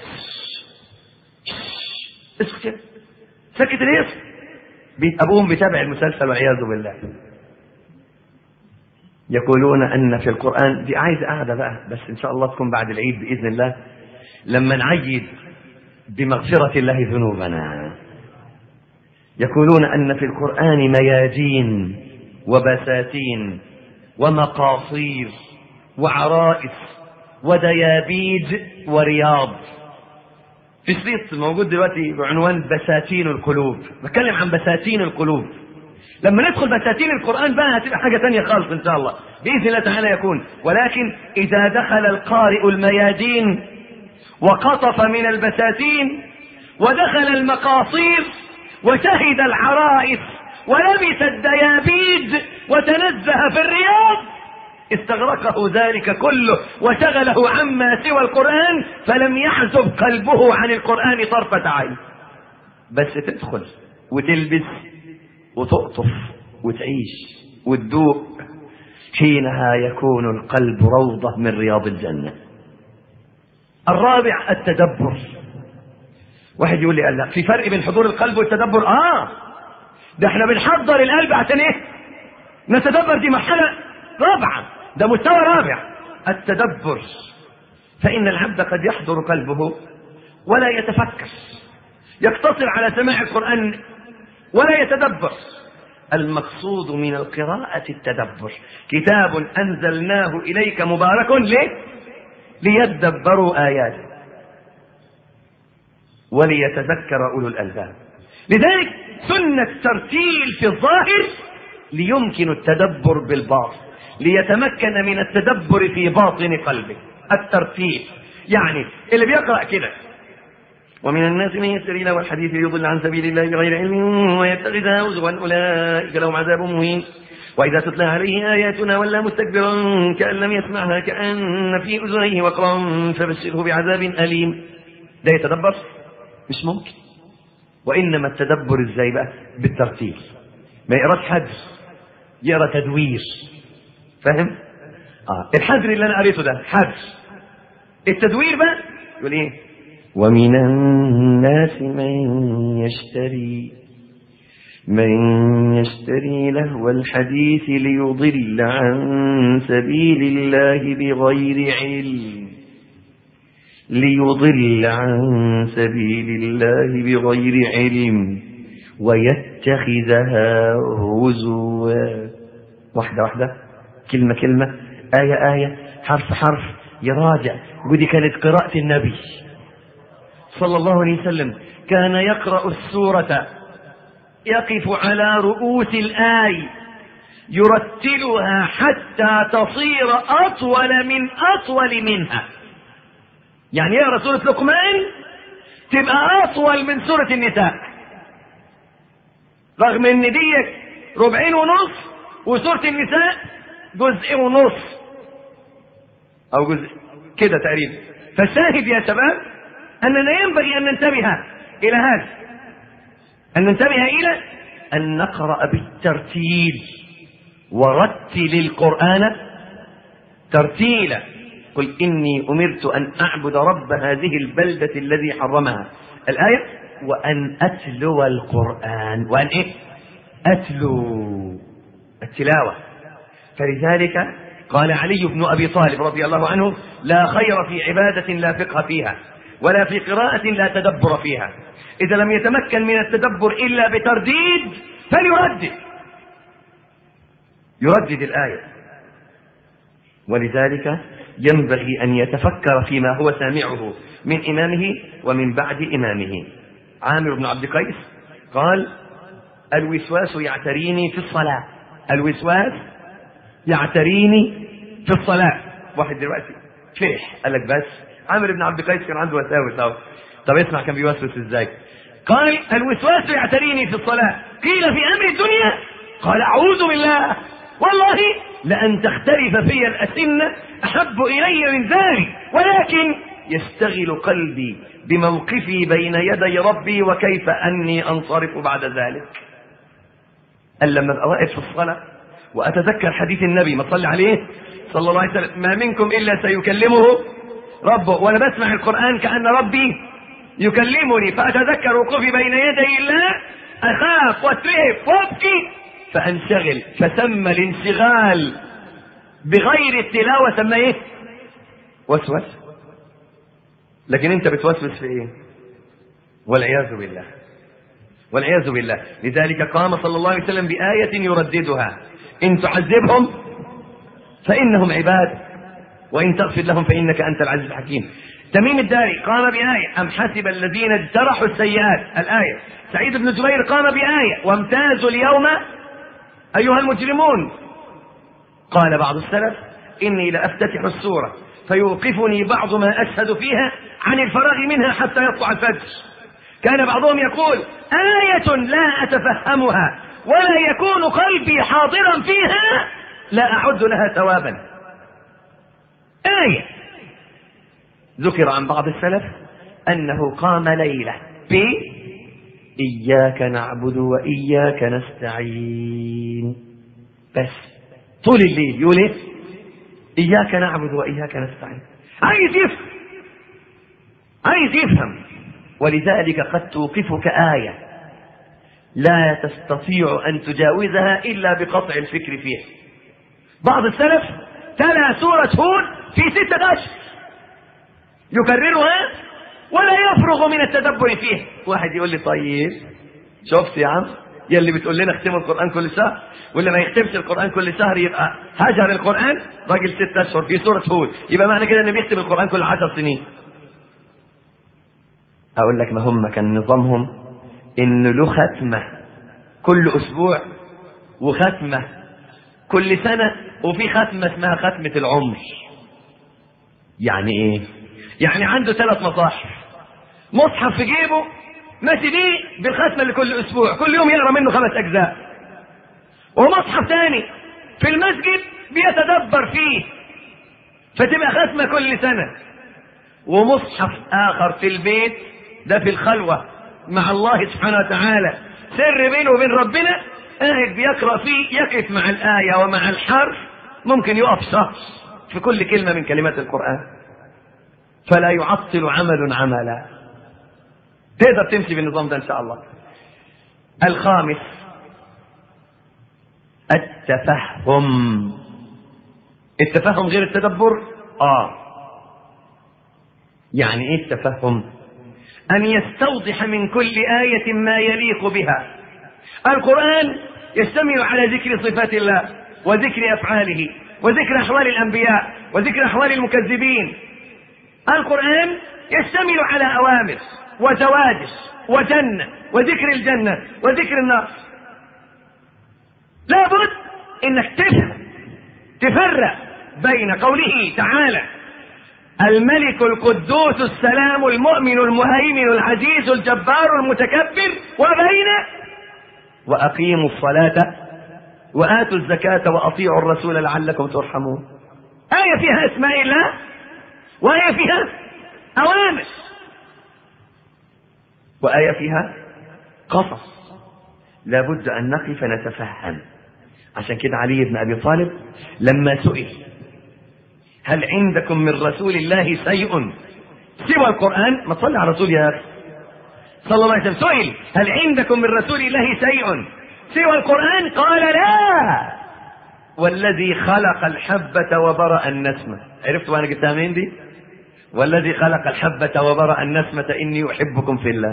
اسكت سكت ليه؟ ابوهم بيتابع المسلسل والعياذ بالله. يقولون ان في القرآن دي عايز قاعده بقى، بس ان شاء الله تكون بعد العيد باذن الله، لما نعيد بمغفرة الله ذنوبنا. يقولون ان في القرآن ميادين وبساتين ومقاصير وعرائس وديابيج ورياض. في شريط موجود دلوقتي بعنوان بساتين القلوب، بتكلم عن بساتين القلوب. لما ندخل بساتين القرآن بقى هتبقى حاجة تانية خالص إن شاء الله بإذن الله تعالى يكون. ولكن إذا دخل القارئ الميادين وقطف من البساتين ودخل المقاصير وشهد العرائس ولبس الديابيج وتنزه في الرياض، استغرقه ذلك كله وشغله عما سوى القرآن، فلم يحزب قلبه عن القرآن طرفة عين. بس تدخل وتلبس وتقطف وتعيش وتدوق، حينها يكون القلب روضة من رياض الجنة. الرابع التدبر. واحد يقول لي لا في فرق بين حضور القلب والتدبر. ده احنا بنحضر القلب عشان ايه؟ نتدبر. دي مرحلة رابعة، ده مستوى رابع التدبر. فإن العبد قد يحضر قلبه ولا يتفكر، يقتصر على سماع القرآن ولا يتدبر. المقصود من القراءة التدبر. كتاب أنزلناه إليك مبارك ليدبروا آياته وليتذكر أولو الألباب. لذلك سنة ترتيل في الظاهر ليمكن التدبر بالباطن، ليتمكن من التدبر في باطن قلبه. الترتيب يعني اللي بيقرأ كده: ومن الناس من يشتري له الحديث ليضل عن سبيل الله بغير علم ويتخذها هزوا أولئك لهم عذاب مهين وإذا تتلى عليه آياتنا ولى مستكبرا كأن لم يسمعها كأن في أذنيه وقرا فبشره بعذاب أليم. ده يتدبر؟ مش ممكن. وإنما التدبر ازاي بقى؟ بالترتيب. ما يقراش حدر، يقرا تدوير. فاهم؟ الحدر اللي انا قريته ده حدر. التدوير بقى يقول ايه؟ ومن الناس من يشتري لهو الحديث ليضل عن سبيل الله بغير علم ويتخذها هزوا. واحدة واحدة، كلمة كلمة، آية آية، حرف حرف، يراجع. ودي كانت قراءة النبي صلى الله عليه وسلم. كان يقرأ السورة يقف على رؤوس الآي يرتلها حتى تصير أطول منها. يعني يقرأ سورة لقمان تبقى أطول من سورة النساء، رغم ان دي 2.25 وسورة النساء 1.5 او جزء كده تقريبا. فالشاهد يا شباب اننا ينبغي ان ننتبه الى هذا، ان ننتبه الى ان نقرأ بالترتيل. ورتل القرآن ترتيلا. قل إني أمرت أن أعبد رب هذه البلدة الذي حرمها. الآية: وأن أتلو القرآن. وأن إيه؟ أتلو، التلاوة. فلذلك قال علي بن أبي طالب رضي الله عنه: لا خير في عبادة لا فقه فيها ولا في قراءة لا تدبر فيها. إذا لم يتمكن من التدبر إلا بترديد يردد الآية. ولذلك ينبغي أن يتفكر فيما هو سامعه من إمامه ومن بعد إمامه. عامر بن عبد قيس قال: الوسواس يعتريني في الصلاة. الوسواس يعتريني في الصلاة. واحد دلوقتي فرح قال لك بس عامر بن عبد قيس كان عنده وساوس. طب اسمع كان بيوسوس ازاي. قال: الوسواس يعتريني في الصلاة. قيل: في أمر الدنيا؟ قال: أعوذ بالله، والله لأن تختلف في الأسنة أحب إلي من ذلك، ولكن يستغل قلبي بموقفي بين يدي ربي وكيف أني أنصرف بعد ذلك. قال: لما أبقى واقف في الصلاة وأتذكر حديث النبي ما صلى عليه صلى الله عليه وسلم: ما منكم إلا سيكلمه ربه، وأنا بسمع القرآن كأن ربي يكلمني، فأتذكر وقوفي بين يدي الله، أخاف واترهب وابكي فأنشغل. فسمى الانشغال بغير التلاوة سمى ايه؟ وسوس. لكن انت بتوسوس في ايه؟ والعياذ بالله. لذلك قام صلى الله عليه وسلم بآية يرددها: إن تعذبهم فإنهم عباد وإن تغفر لهم فإنك أنت العزيز الحكيم. تميم الداري قام بآية: أم حسب الذين اجترحوا السيئات. الآية. سعيد بن جبير قام بآية: وامتازوا اليوم أيها المجرمون. قال بعض السلف: إني لأفتتح السورة فيوقفني بعض ما أشهد فيها عن الفراغ منها حتى يطلع الفجر. كان بعضهم يقول: آية لا أتفهمها ولا يكون قلبي حاضرا فيها لا أعد لها ثوابا. آية. ذكر عن بعض السلف أنه قام ليلة إياك نعبد وإياك نستعين، بس طول الليل يقول إيه؟ إياك نعبد وإياك نستعين. عايز يفهم. ولذلك قد توقفك آية لا تستطيع أن تجاوزها إلا بقطع الفكر فيها. بعض السلف تلا سورة هود في 6 أشهر يكررها ولا يفرغ من التدبر فيه. واحد يقول لي: طيب شفت يا عم يلي بتقول لنا اختموا القرآن كل شهر، واللي ما يختمش القرآن كل شهر يبقى هجر القرآن. راجل 6 أشهر في سورة هود، يبقى معنى كده انه بيختم القرآن كل 10 سنين. اقول لك: ما هم كان نظامهم ان له ختمة كل اسبوع وختمة كل سنة، وفي ختمة اسمها ختمة العمر. يعني ايه؟ يعني عنده 3 مصاحف، مصحف في جيبه ماشي بيه بالختمة اللي كل اسبوع، كل يوم يقرأ منه 5 أجزاء، ومصحف تاني في المسجد بيتدبر فيه فتبقى ختمة كل سنة، ومصحف آخر في البيت ده في الخلوة مع الله سبحانه وتعالى، سر بينه وبين ربنا، قاعد بيقرأ فيه، يقف مع الآية ومع الحرف، ممكن يقف شهر في كل كلمة من كلمات القرآن، فلا يعطل عمل عملا. تقدر تمشي بالنظام ده إن شاء الله. الخامس التفهم. التفهم غير التدبر. يعني ايه التفهم؟ ان يستوضح من كل آية ما يليق بها. القرآن يشتمل على ذكر صفات الله وذكر أفعاله وذكر أحوال الأنبياء وذكر أحوال المكذبين. القرآن يشتمل على أوامر وزواجر وجنة وذكر الجنة وذكر النار. لابد انك تفرق بين قوله تعالى الملك القدوس السلام المؤمن المهيمن العزيز الجبار المتكبر، وبين وأقيموا الصلاة وآتوا الزكاة وأطيعوا الرسول لعلكم ترحمون. آية فيها اسماء الله وآية فيها أوامر وآية فيها قصص. لابد أن نقف نتفهم. عشان كده علي بن أبي طالب لما سئل هل عندكم من رسول الله شيء سوى القرآن، ما تصلي على رسول يا أخي صلى الله عليه وسلم، سئل هل عندكم من رسول الله شيء سوى القرآن، قال لا والذي خلق الحبة وبرأ النسمة. عرفت وانا جبتها منين دي؟ والذي خلق الحبة وبرأ النسمة إني أحبكم في الله.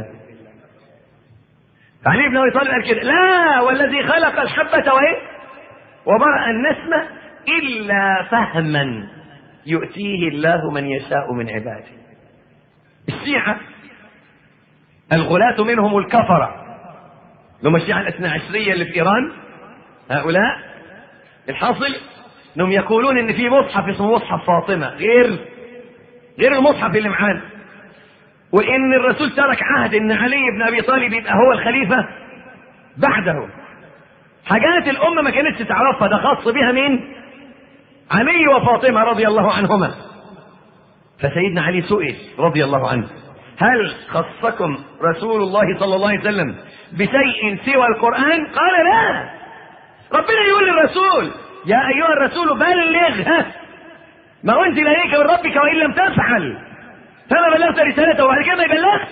علي بن أبي طالب قال كده لا والذي خلق الحبة وبرأ النسمة إلا فهما يؤتيه الله من يشاء من عباده. الشيعة الغلاة منهم الكفرة، لهم الشيعة الاثنى عشرية اللي في إيران، هؤلاء الحاصل انهم يقولون ان في مصحف اسمه مصحف فاطمة غير المصحف اللي معانا، وان الرسول ترك عهد ان علي بن ابي طالب يبقى هو الخليفة بعده. حاجات الامة ما كانتش تعرفها، ده خاص بها مين؟ علي وفاطمة رضي الله عنهما. فسيدنا علي سئل رضي الله عنه هل خصكم رسول الله صلى الله عليه وسلم بشيء سوى القرآن؟ قال لا. ربنا يقول للرسول يا أيها الرسول بلغ ما أنزل إليك من ربك وإن لم تفعل فما بلغت رسالته، وبعد كده ما يبلغش.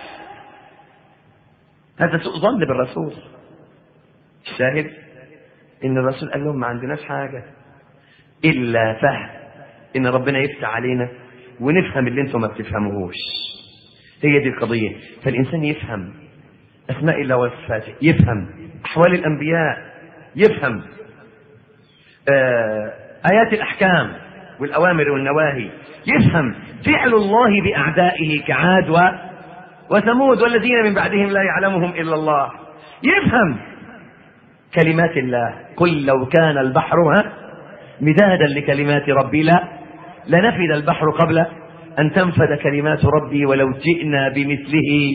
هذا سوء ظن بالرسول. الشاهد إن الرسول قال لهم ما عندناش حاجة إلا فهم، إن ربنا يفتح علينا ونفهم اللي انتم ما بتفهموهوش. هي دي القضية. فالإنسان يفهم أسماء الله وصفاته، يفهم أحوال الأنبياء، يفهم آيات الأحكام والأوامر والنواهي، يفهم فعل الله بأعدائه كعاد وثمود والذين من بعدهم لا يعلمهم إلا الله، يفهم كلمات الله. قل لو كان البحر مدادا لكلمات ربي لنفد البحر قبل أن تنفد كلمات ربي ولو جئنا بمثله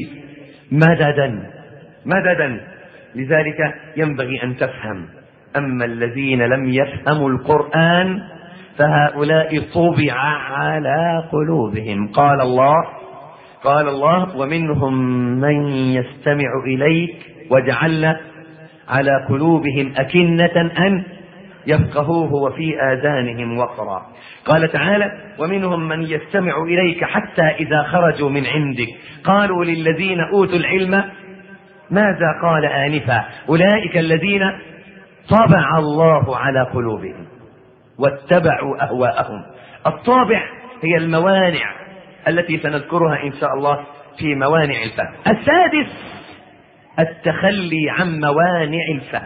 مددا. لذلك ينبغي أن تفهم. أما الذين لم يفهموا القرآن فهؤلاء طبع على قلوبهم. قال الله ومنهم من يستمع إليك وجعلنا على قلوبهم أكنة أن يفقهوه وفي آذانهم وقرا. قال تعالى ومنهم من يستمع إليك حتى إذا خرجوا من عندك قالوا للذين أوتوا العلم ماذا قال آنفا أولئك الذين طبع الله على قلوبهم واتبعوا أهواءهم. الطابع هي الموانع التي سنذكرها إن شاء الله في موانع الفهم. السادس التخلي عن موانع الفهم.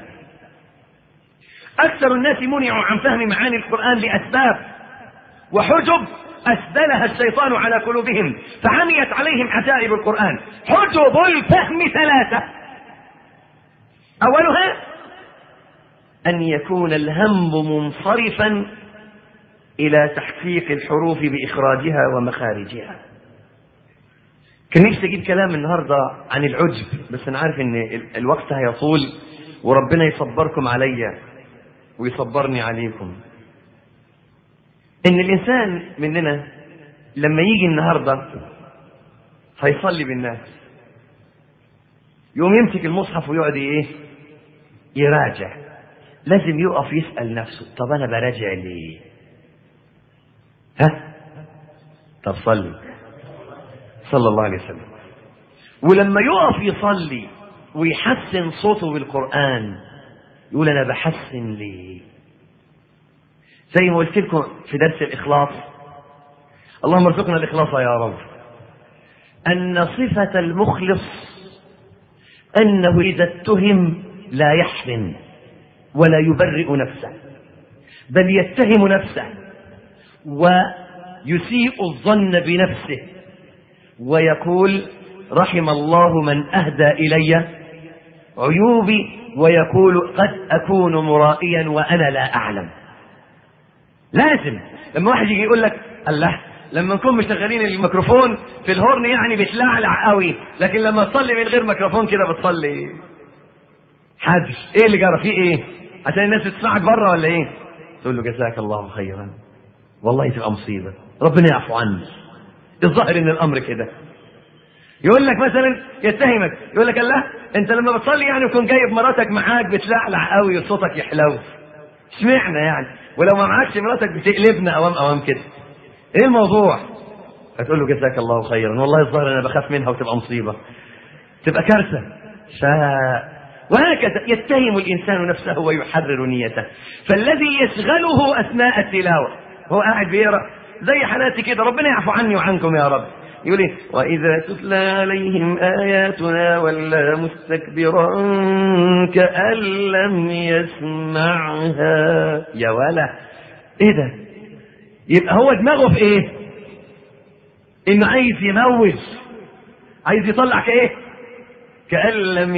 أكثر الناس منعوا عن فهم معاني القرآن لأسباب وحجب أسدلها الشيطان على قلوبهم فعميت عليهم عجائب القرآن. حجب الفهم 3: أولها أن يكون الهم منصرفا إلى تحقيق الحروف بإخراجها ومخارجها. كان نفسي أجيب كلام النهاردة عن العجب، بس أنا عارف أن الوقت هيطول، وربنا يصبركم عليا ويصبرني عليكم. إن الإنسان مننا لما يجي النهاردة هيصلي بالناس، يقوم يمسك المصحف ويقعد يراجع. لازم يقف يسأل نفسه، طب أنا براجع ليه؟ طب صلي صلى الله عليه وسلم. ولما يقف يصلي ويحسن صوته بالقرآن يقول أنا بحسن ليه؟ زي ما قلت لكم في درس الإخلاص، اللهم ارزقنا الإخلاص يا رب، أن صفة المخلص أنه إذا اتهم لا يحزن ولا يبرئ نفسه، بل يتهم نفسه ويسيء الظن بنفسه ويقول رحم الله من أهدى إلي عيوبي، ويقول قد أكون مرائيا وأنا لا أعلم. لازم لما واحد يجي يقول لك الله لما نكون مشغلين الميكروفون في الهورن يعني بتلعلع قوي، لكن لما تصلي من غير ميكروفون كده بتصلي حاج، ايه اللي جرى فيه ايه؟ عشان الناس بتسمعك بره ولا ايه؟ تقول له جزاك الله خيرا، والله تبقى مصيبه، ربنا يعفو عنك. الظاهر ان الامر كده. يقول لك مثلا يتهمك، يقول لك الله انت لما بتصلي يعني وكون جايب مراتك معاك بتلعلع قوي وصوتك يحلو، اشمعنى يعني؟ ولو ما معكش مراتك بتقلبنا اوام كده، ايه الموضوع؟ هتقول له جزاك الله خيرا، والله الظاهر انا بخاف منها وتبقى مصيبه، تبقى كارثه. وهكذا يتهم الانسان نفسه ويحرر نيته. فالذي يشغله اثناء التلاوه هو قاعد بيقرا زي حالاتي كده، ربنا يعفو عني وعنكم يا رب، يقول ايه؟ واذا تتلى عليهم اياتنا ولى مستكبرا كأن لم يسمعها. يا ولا ايه ده؟ يبقى هو دماغه في ايه؟ انه عايز يموج، عايز يطلع كأن لم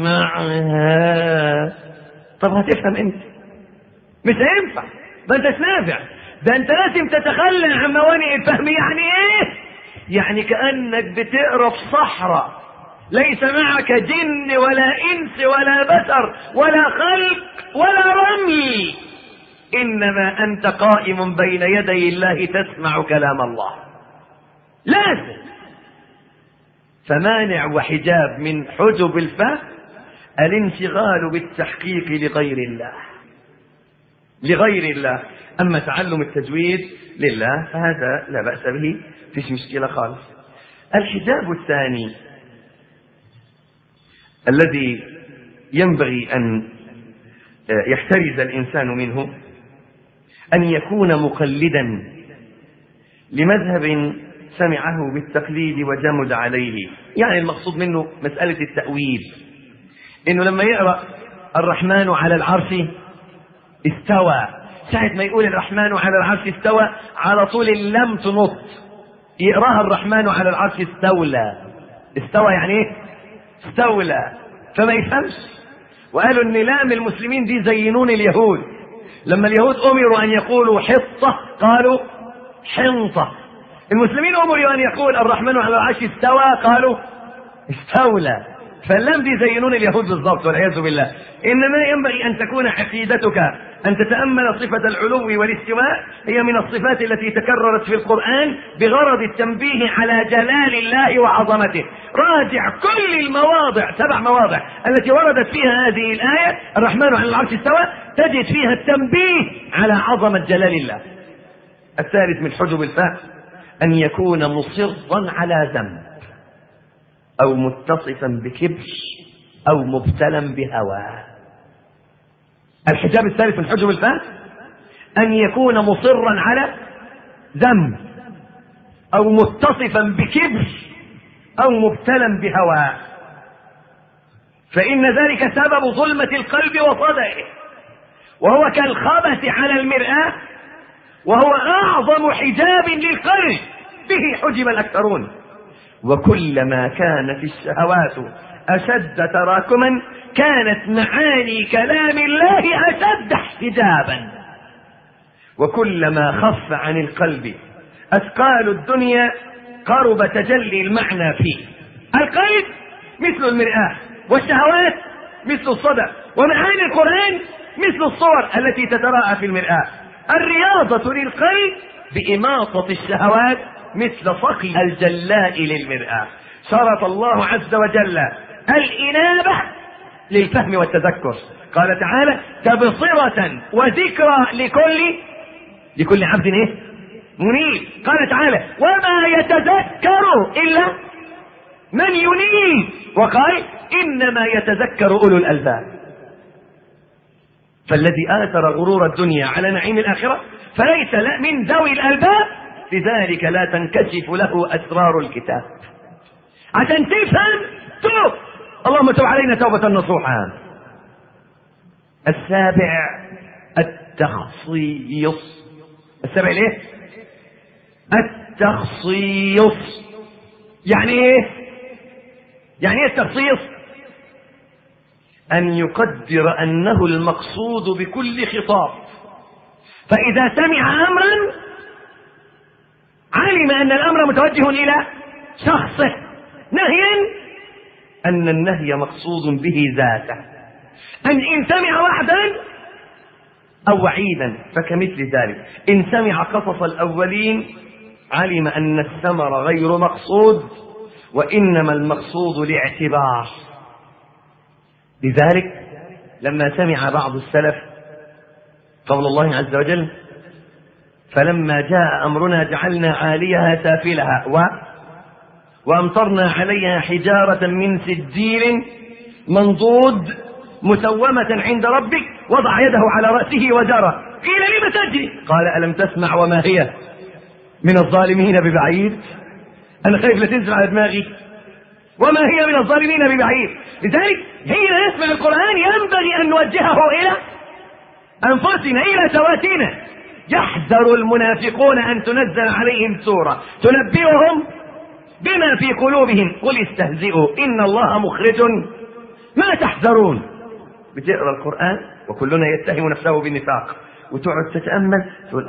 يسمعها. طب هتفهم انت؟ مش هينفع، ده انت نافع، ده انت لازم تتخلى عن موانئ الفهم. يعني ايه؟ يعني كأنك بتقرا في صحراء ليس معك جن ولا انس ولا بشر ولا خلق ولا رمل، انما انت قائم بين يدي الله تسمع كلام الله. لازم. فمانع وحجاب من حجب الفهم الانشغال بالتحقيق لغير الله، لغير الله. أما تعلم التجويد لله فهذا لا بأس به، فيش مشكلة خالص. الحجاب الثاني الذي ينبغي أن يحترز الإنسان منه أن يكون مقلدا لمذهب سمعه بالتقليد وجمد عليه. يعني المقصود منه مسألة التأويل، إنه لما يقرأ الرحمن على العرش استوى، ساعة ما يقول الرحمن على العرش استوى على طول اللام تنط، يقراها الرحمن على العرش استولى. استوى يعني ايه؟ استولى. فما يفهمش. وقالوا ان لام المسلمين دي زينون اليهود، لما اليهود امروا ان يقولوا حطة قالوا حنطة، المسلمين امروا ان يقول الرحمن على العرش استوى قالوا استولى. فاللام دي زينون اليهود بالضبط والعياذ بالله. انما ينبغي ان تكون عقيدتك أن تتأمل صفة العلو والاستواء، هي من الصفات التي تكررت في القرآن بغرض التنبيه على جلال الله وعظمته. راجع كل المواضع، 7 مواضع التي وردت فيها هذه الآية الرحمن على العرش استوى، تجد فيها التنبيه على عظمة جلال الله. الثالث من حجب الفهم أن يكون مصرا على ذنب أو متصفا بكبر أو مبتلا بهوى. الحجاب الثالث من حجب الفهم أن يكون مصرا على ذنب أو متصفا بكبر أو مبتلا بهوى، فإن ذلك سبب ظلمة القلب وصدئه، وهو كالخبث على المرآة، وهو أعظم حجاب للقلب، به حجب الأكثرون. وكلما كانت الشهوات أشد تراكما كانت معاني كلام الله أشد احتجابا. وكلما خف عن القلب أثقال الدنيا قرب تجلي المعنى فيه. القلب مثل المرآة، والشهوات مثل الصدى، ومعاني القرآن مثل الصور التي تتراءى في المرآة. الرياضة للقلب بإماطة الشهوات مثل صقل الجلاء للمرآة. شرط الله عز وجل الإنابة للفهم والتذكر. قال تعالى: تبصرة وذكرى لكل عبد منيب. قال تعالى: وما يتذكر إلا من ينيب. وقال: إنما يتذكر أولو الألباب. فالذي آثر غرور الدنيا على نعيم الآخرة فليس من ذوي الألباب، لذلك لا تنكشف له أسرار الكتاب. عشان تفهم توب، اللهم تب علينا توبة نصوحا. السابع التخصيص. السابع ليه؟ التخصيص. يعني ايه؟ يعني ايه التخصيص؟ أن يقدر أنه المقصود بكل خطاب، فإذا سمع أمرا علم أن الأمر متوجه إلى شخصه، نهيا أن النهي مقصود به ذاته. إن سمع وعدا أو وعيدا فكمثل ذلك. إن سمع قصص الأولين علم أن الثمر غير مقصود، وإنما المقصود الاعتبار. لذلك لما سمع بعض السلف قول الله عز وجل: فلما جاء أمرنا جعلنا عاليها سافلها وأمطرنا عليها حجارة من سجيل منضود مسومة عند ربك، وضع يده على رأسه وجرى. قيل: لم تجري؟ قال: ألم تسمع وما هي من الظالمين ببعيد. أنا خايف لا تنزل على دماغي. وما هي من الظالمين ببعيد. لذلك حين نسمع القرآن ينبغي أن نوجهه إلى أنفسنا، إلى ذواتنا. يحذر المنافقون أن تنزل عليهم سورة تنبئهم بما في قلوبهم. قل استهزئوا إن الله مخرج ما تحذرون. بتقرأ القرآن وكلنا يتهم نفسه بالنفاق، وتقعد تتأمل تقول: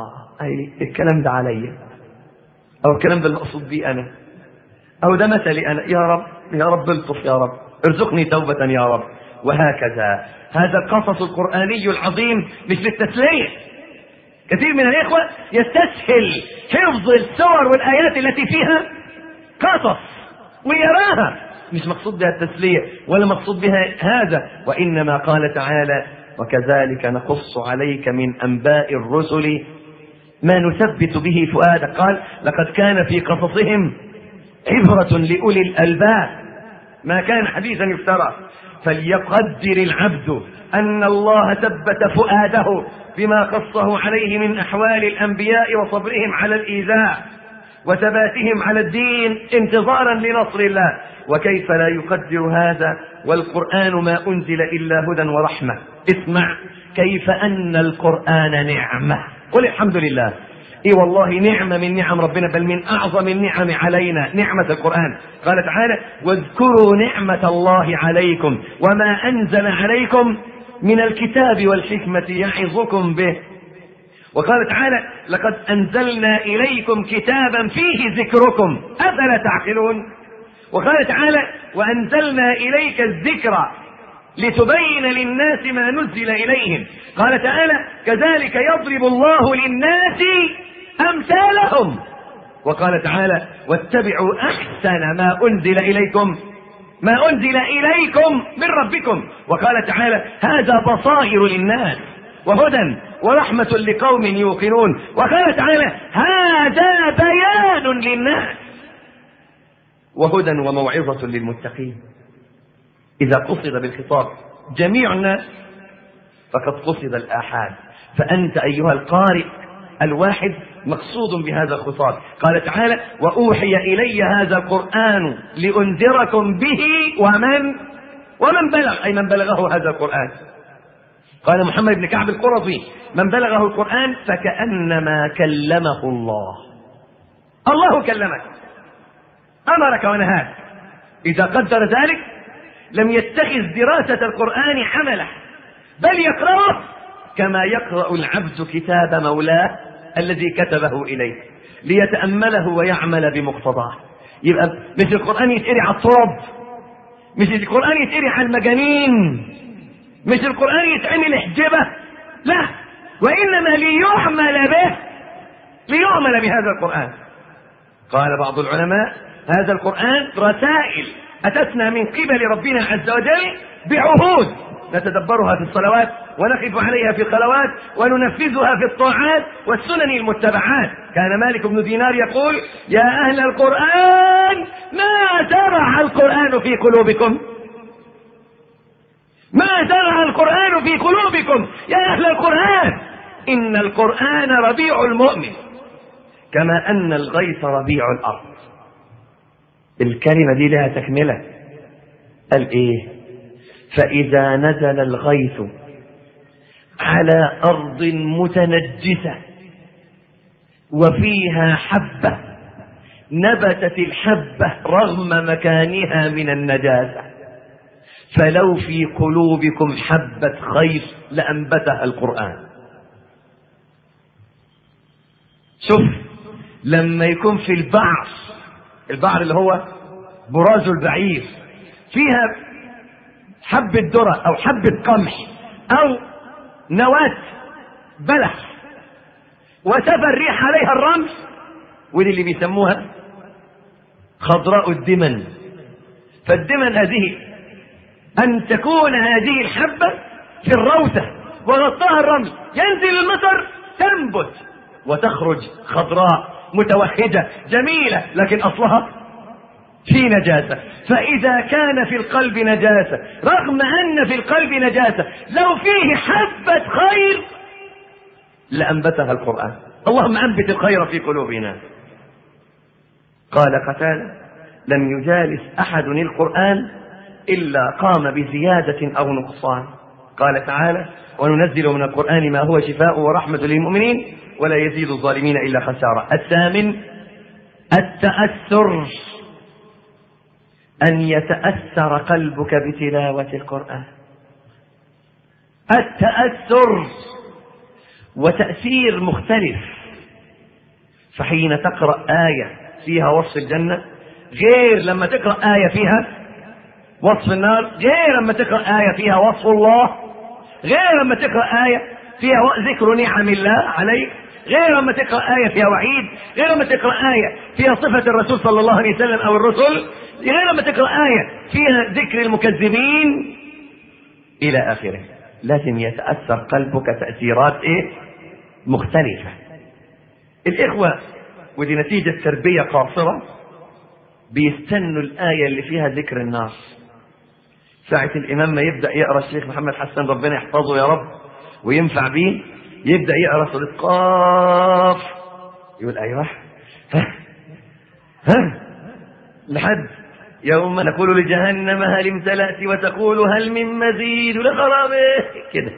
أي الكلام ده علي، أو الكلام ده المقصود بي أنا، أو ده مثلي أنا. يا رب يا رب الطف، يا رب ارزقني توبة يا رب. وهكذا هذا القصص القرآني العظيم مش للتسلية. كثير من الإخوة يستسهل حفظ السور والآيات التي فيها قصص ويراها، مش مقصود بها التسلية ولا مقصود بها هذا. وإنما قال تعالى: وكذلك نقص عليك من أنباء الرسل ما نثبت به فؤادك. قال: لقد كان في قصصهم عبرة لأولي الألباب ما كان حديثا يفترى. فليقدر العبد أن الله ثبت فؤاده بما قصه عليه من أحوال الأنبياء وصبرهم على الإيذاء وثباتهم على الدين انتظارا لنصر الله. وكيف لا يقدر هذا والقرآن ما أنزل إلا هدى ورحمة. اسمع كيف أن القرآن نعمة. قل الحمد لله. اي والله نعمة من نعم ربنا، بل من أعظم النعم علينا نعمة القرآن. قال تعالى: واذكروا نعمة الله عليكم وما أنزل عليكم من الكتاب والحكمة يعظكم به. وقال تعالى: لقد أنزلنا إليكم كتابا فيه ذكركم أفلا تعقلون. وقال تعالى: وأنزلنا إليك الذكر لتبين للناس ما نزل إليهم. قال تعالى: كذلك يضرب الله للناس أمثالهم. وقال تعالى: واتبعوا أحسن ما أنزل إليكم من ربكم. وقال تعالى: هذا بصائر للناس وهدى ورحمة لقوم يوقنون. وقال تعالى: هذا بيان للناس وهدى وموعظة للمتقين. إذا قصد بالخطاب جميع الناس فقد قصد الآحاد. فأنت أيها القارئ الواحد مقصود بهذا الخطاب. قال تعالى: وأوحي إلي هذا القرآن لأنذركم به ومن بلغ، أي من بلغه هذا القرآن. قال محمد بن كعب القرظي: من بلغه القرآن فكأنما كلمه الله. الله كلمك، أمرك ونهاك. إذا قدر ذلك لم يتخذ دراسة القرآن عمله، بل يقرأه كما يقرأ العبد كتاب مولاه الذي كتبه إليه ليتأمله ويعمل بمقتضاه. يبقى مش القرآن يتقري على التراب، مش القرآن يتقري على المجانين، مش القرآن يتعمل حجبة، لا، وإنما ليعمل به، ليعمل بهذا القرآن. قال بعض العلماء هذا القرآن رسائل أتتنا من قبل ربنا عز وجل بعهود نتدبرها في الصلوات ونقف عليها في الخلوات وننفذها في الطاعات والسنن المتبعات. كان مالك بن دينار يقول: يا أهل القرآن ما زرع القرآن في قلوبكم، ما زرع القرآن في قلوبكم يا أهل القرآن، إن القرآن ربيع المؤمن كما أن الغيث ربيع الأرض. الكلمة دي لها تكملة، قال إيه؟ فإذا نزل الغيث على أرض متنجسة وفيها حبة نبتت الحبة رغم مكانها من النجاسة، فلو في قلوبكم حبة خير لأنبتها القرآن. شوف، لما يكون في البعر اللي هو براز البعير فيها حبة ذرة أو حبة قمح أو نواة بلح وتفى الريح عليها الرمل، ودي اللي بيسموها خضراء الدمن. فالدمن هذه أن تكون هذه الحبة في الروثة وغطاها الرمل، ينزل المطر تنبت وتخرج خضراء متوهجة جميلة، لكن أصلها في نجاسة. فإذا كان في القلب نجاسة رغم أن في القلب نجاسة لو فيه حبة خير لأنبتها القرآن. اللهم أنبت الخير في قلوبنا. قال قتادة: لم يجالس أحد القرآن إلا قام بزيادة أو نقصان. قال تعالى: وننزل من القرآن ما هو شفاء ورحمة للمؤمنين ولا يزيد الظالمين إلا خسارة. الثامن التأثر، أن يتأثر قلبك بتلاوة القرآن. التأثر وتأثير مختلف. فحين تقرأ آية فيها وصف الجنة غير لما تقرأ آية فيها وصف النار، غير لما تقرأ آية فيها وصف الله، غير لما تقرأ آية فيها ذكر نعم الله عليك، غير لما تقرأ آية فيها وعيد، غير لما تقرأ آية فيها صفة الرسول صلى الله عليه وسلم أو الرسل، غير لما تقرأ آية فيها ذكر المكذبين إلى آخره. لازم يتأثر قلبك تأثيرات مختلفة. الإخوة، ودي نتيجة تربية قاصرة، بيستنوا الآية اللي فيها ذكر النار. ساعة الإمام ما يبدأ يقرأ الشيخ محمد حسن ربنا يحفظه يا رب وينفع بيه، يبدأ يقرأ سورة قاف، يقول أيوه ها لحد يوم نقول لجهنم هل امتلأت وتقول هل من مزيد لخرابه كده.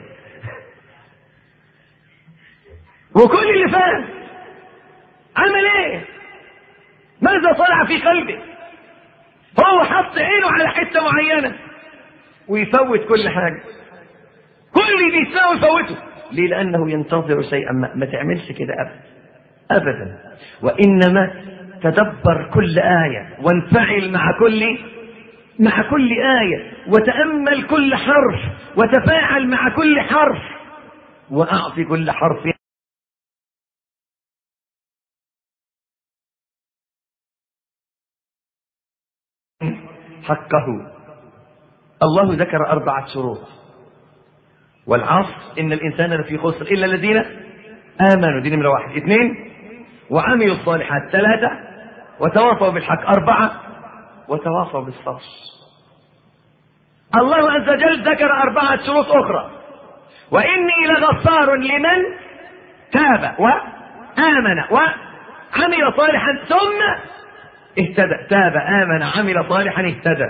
وكل اللي فات عمل ايه؟ ماذا صنع في قلبه؟ هو حط عينه على حتة معينة ويفوت كل حاجة، كل اللي يساوي يفوته. ليه؟ لأنه ينتظر شيئا ما تعملش كده أبدا، وإنما تدبر كل آية وانفعل مع كل آية، وتأمل كل حرف وتفاعل مع كل حرف، وأعطي كل حرف حقه. الله ذكر 4 شروط: والعصر إن الإنسان لفي خسر إلا الذين آمنوا، دي نمرة 1. 2 وعملوا الصالحات. 3 وتواصوا بالحق. 4 وتواصوا بالصبر. الله عز وجل ذكر 4 شروط أخرى: وإني لغفار لمن تاب وآمن وعمل صالحا ثم اهتدى. تاب، آمن، عمل صالحا، اهتدى.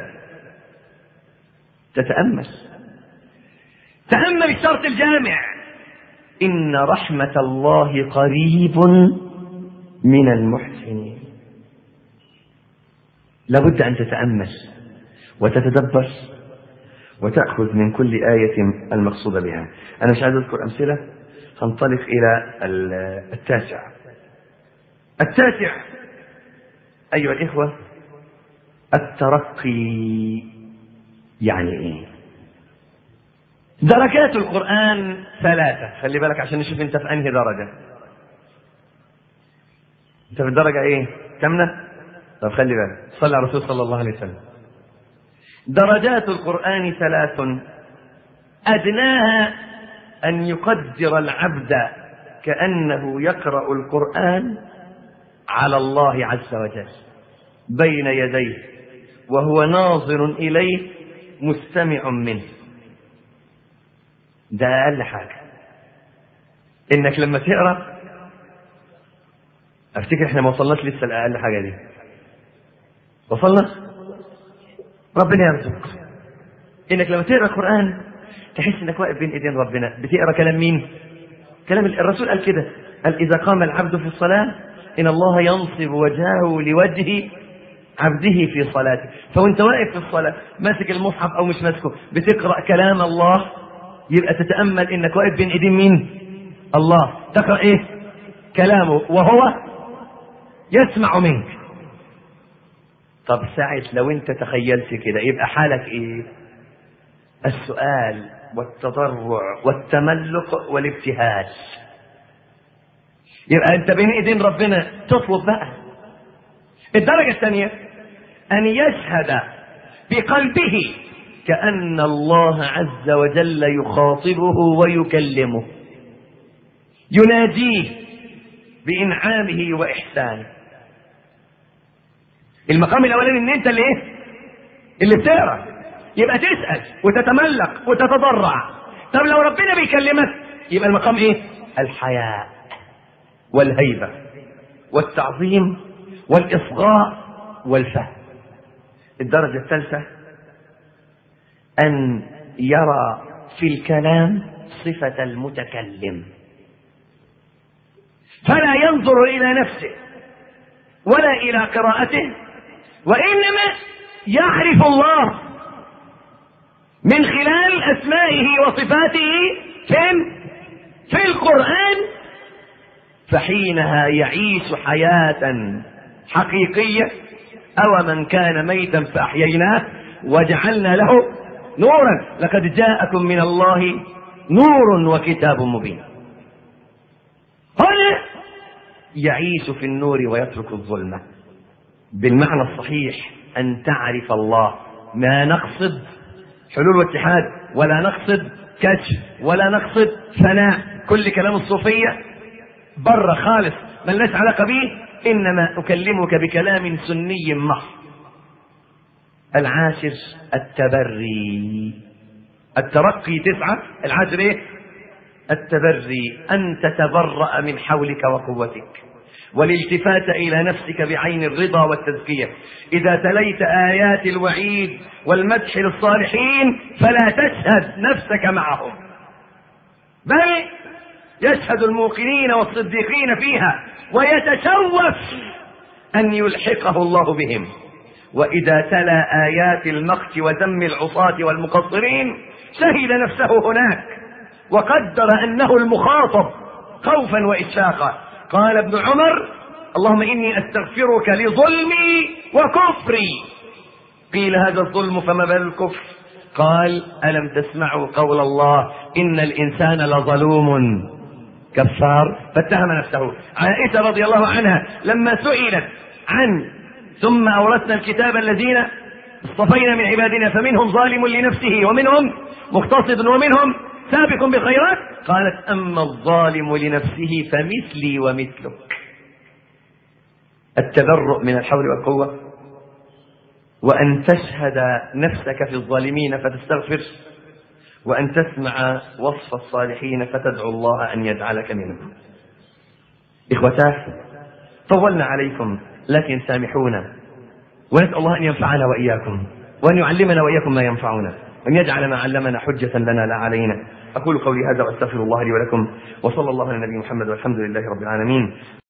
تأمل الشرط الجامع: إن رحمة الله قريب من المحسنين. لابد أن تتأمل وتتدبر وتأخذ من كل آية المقصود بها. أنا مش عايز أذكر أمثلة، هنطلق إلى التاسع أيها الإخوة، الترقي. يعني إيه؟ درجات القرآن 3. خلي بالك عشان نشوف أنت في أنهي درجة. أنت في الدرجة إيه؟ كمنا؟ طب خلي بالك، صلى على الرسول صلى الله عليه وسلم. درجات القرآن 3، أدناها أن يقدر العبد كأنه يقرأ القرآن على الله عز وجل بين يديه وهو ناظر إليه مستمع منه. ده أقل حاجة، إنك لما تقرأ، أفتكر إحنا ما وصلناش لسه لأقل حاجة دي. وصلنا؟ ربنا يرزق. إنك لما تقرأ القرآن تحس إنك واقف بين إيدين ربنا. بتقرأ كلام مين؟ كلام الرسول. قال كده، قال إذا قام العبد في الصلاة إن الله ينصب وجهه لوجه عبده في صلاته. فوانت واقف في الصلاة ماسك المصحف أو مش ماسكه بتقرأ كلام الله، يبقى تتأمل إنك واقف بين إيدين مين؟ الله. تقرأ إيه؟ كلامه وهو يسمع منك. طب ساعة لو انت تخيلت كده يبقى حالك ايه؟ السؤال والتضرع والتملق والابتهال. يبقى انت بين ايدين ربنا تطلب بقى. الدرجة الثانية ان يشهد بقلبه كأن الله عز وجل يخاطبه ويكلمه، يناديه بإنعامه وإحسانه. المقام الأولاني ان انت اللي بتقرأ، يبقى تسأل وتتملق وتتضرع. طب لو ربنا بيكلمك يبقى المقام ايه؟ الحياء والهيبة والتعظيم والإصغاء والفهم. الدرجة الثالثة أن يرى في الكلام صفة المتكلم، فلا ينظر إلى نفسه ولا إلى قراءته، وإنما يعرف الله من خلال أسمائه وصفاته في القرآن، فحينها يعيش حياة حقيقية. أو من كان ميتا فأحييناه وجعلنا له نورا لقد جاءكم من الله نور وكتاب مبين. هنا يعيش في النور ويترك الظلمة بالمعنى الصحيح، أن تعرف الله. ما نقصد حلول واتحاد، ولا نقصد كشف، ولا نقصد فناء. كل كلام الصوفية بره خالص من ليس علاقة به، إنما أكلمك بكلام سني محض. العاشر التبري. الترقي 9، العاشر ايه؟ التبري، أن تتبرأ من حولك وقوتك والالتفات إلى نفسك بعين الرضا والتزكية. إذا تليت آيات الوعيد والمدح للصالحين فلا تشهد نفسك معهم، بل يشهد الموقنين والصديقين فيها ويتشوف أن يلحقه الله بهم. وإذا تلا آيات المقت وذم العصاة والمقصرين شهد نفسه هناك وقدر أنه المخاطب خوفا وإشفاقا. قال ابن عمر: اللهم إني أستغفرك لظلمي وكفري. قيل: هذا الظلم فما بال الكفر؟ قال: ألم تسمعوا قول الله إن الإنسان لظلوم كفار؟ فاتهم نفسه. عائشة رضي الله عنها لما سئلت عن ثم أورثنا الكتاب الذين اصطفينا من عبادنا فمنهم ظالم لنفسه ومنهم مقتصد ومنهم سابق بالخيرات، قالت: أما الظالم لنفسه فمثلي ومثلك. التبرؤ من الحول والقوة، وأن تشهد نفسك في الظالمين فتستغفر، وأن تسمع وصف الصالحين فتدعو الله أن يجعلك منهم. إخوتاه، طولنا عليكم لكن سامحونا، ونسأل الله أن ينفعنا وإياكم، وأن يعلمنا وإياكم ما ينفعنا، وأن يجعل ما علمنا حجة لنا لا علينا. أقول قولي هذا وأستغفر الله لي ولكم، وصلى الله على نبينا محمد، والحمد لله رب العالمين.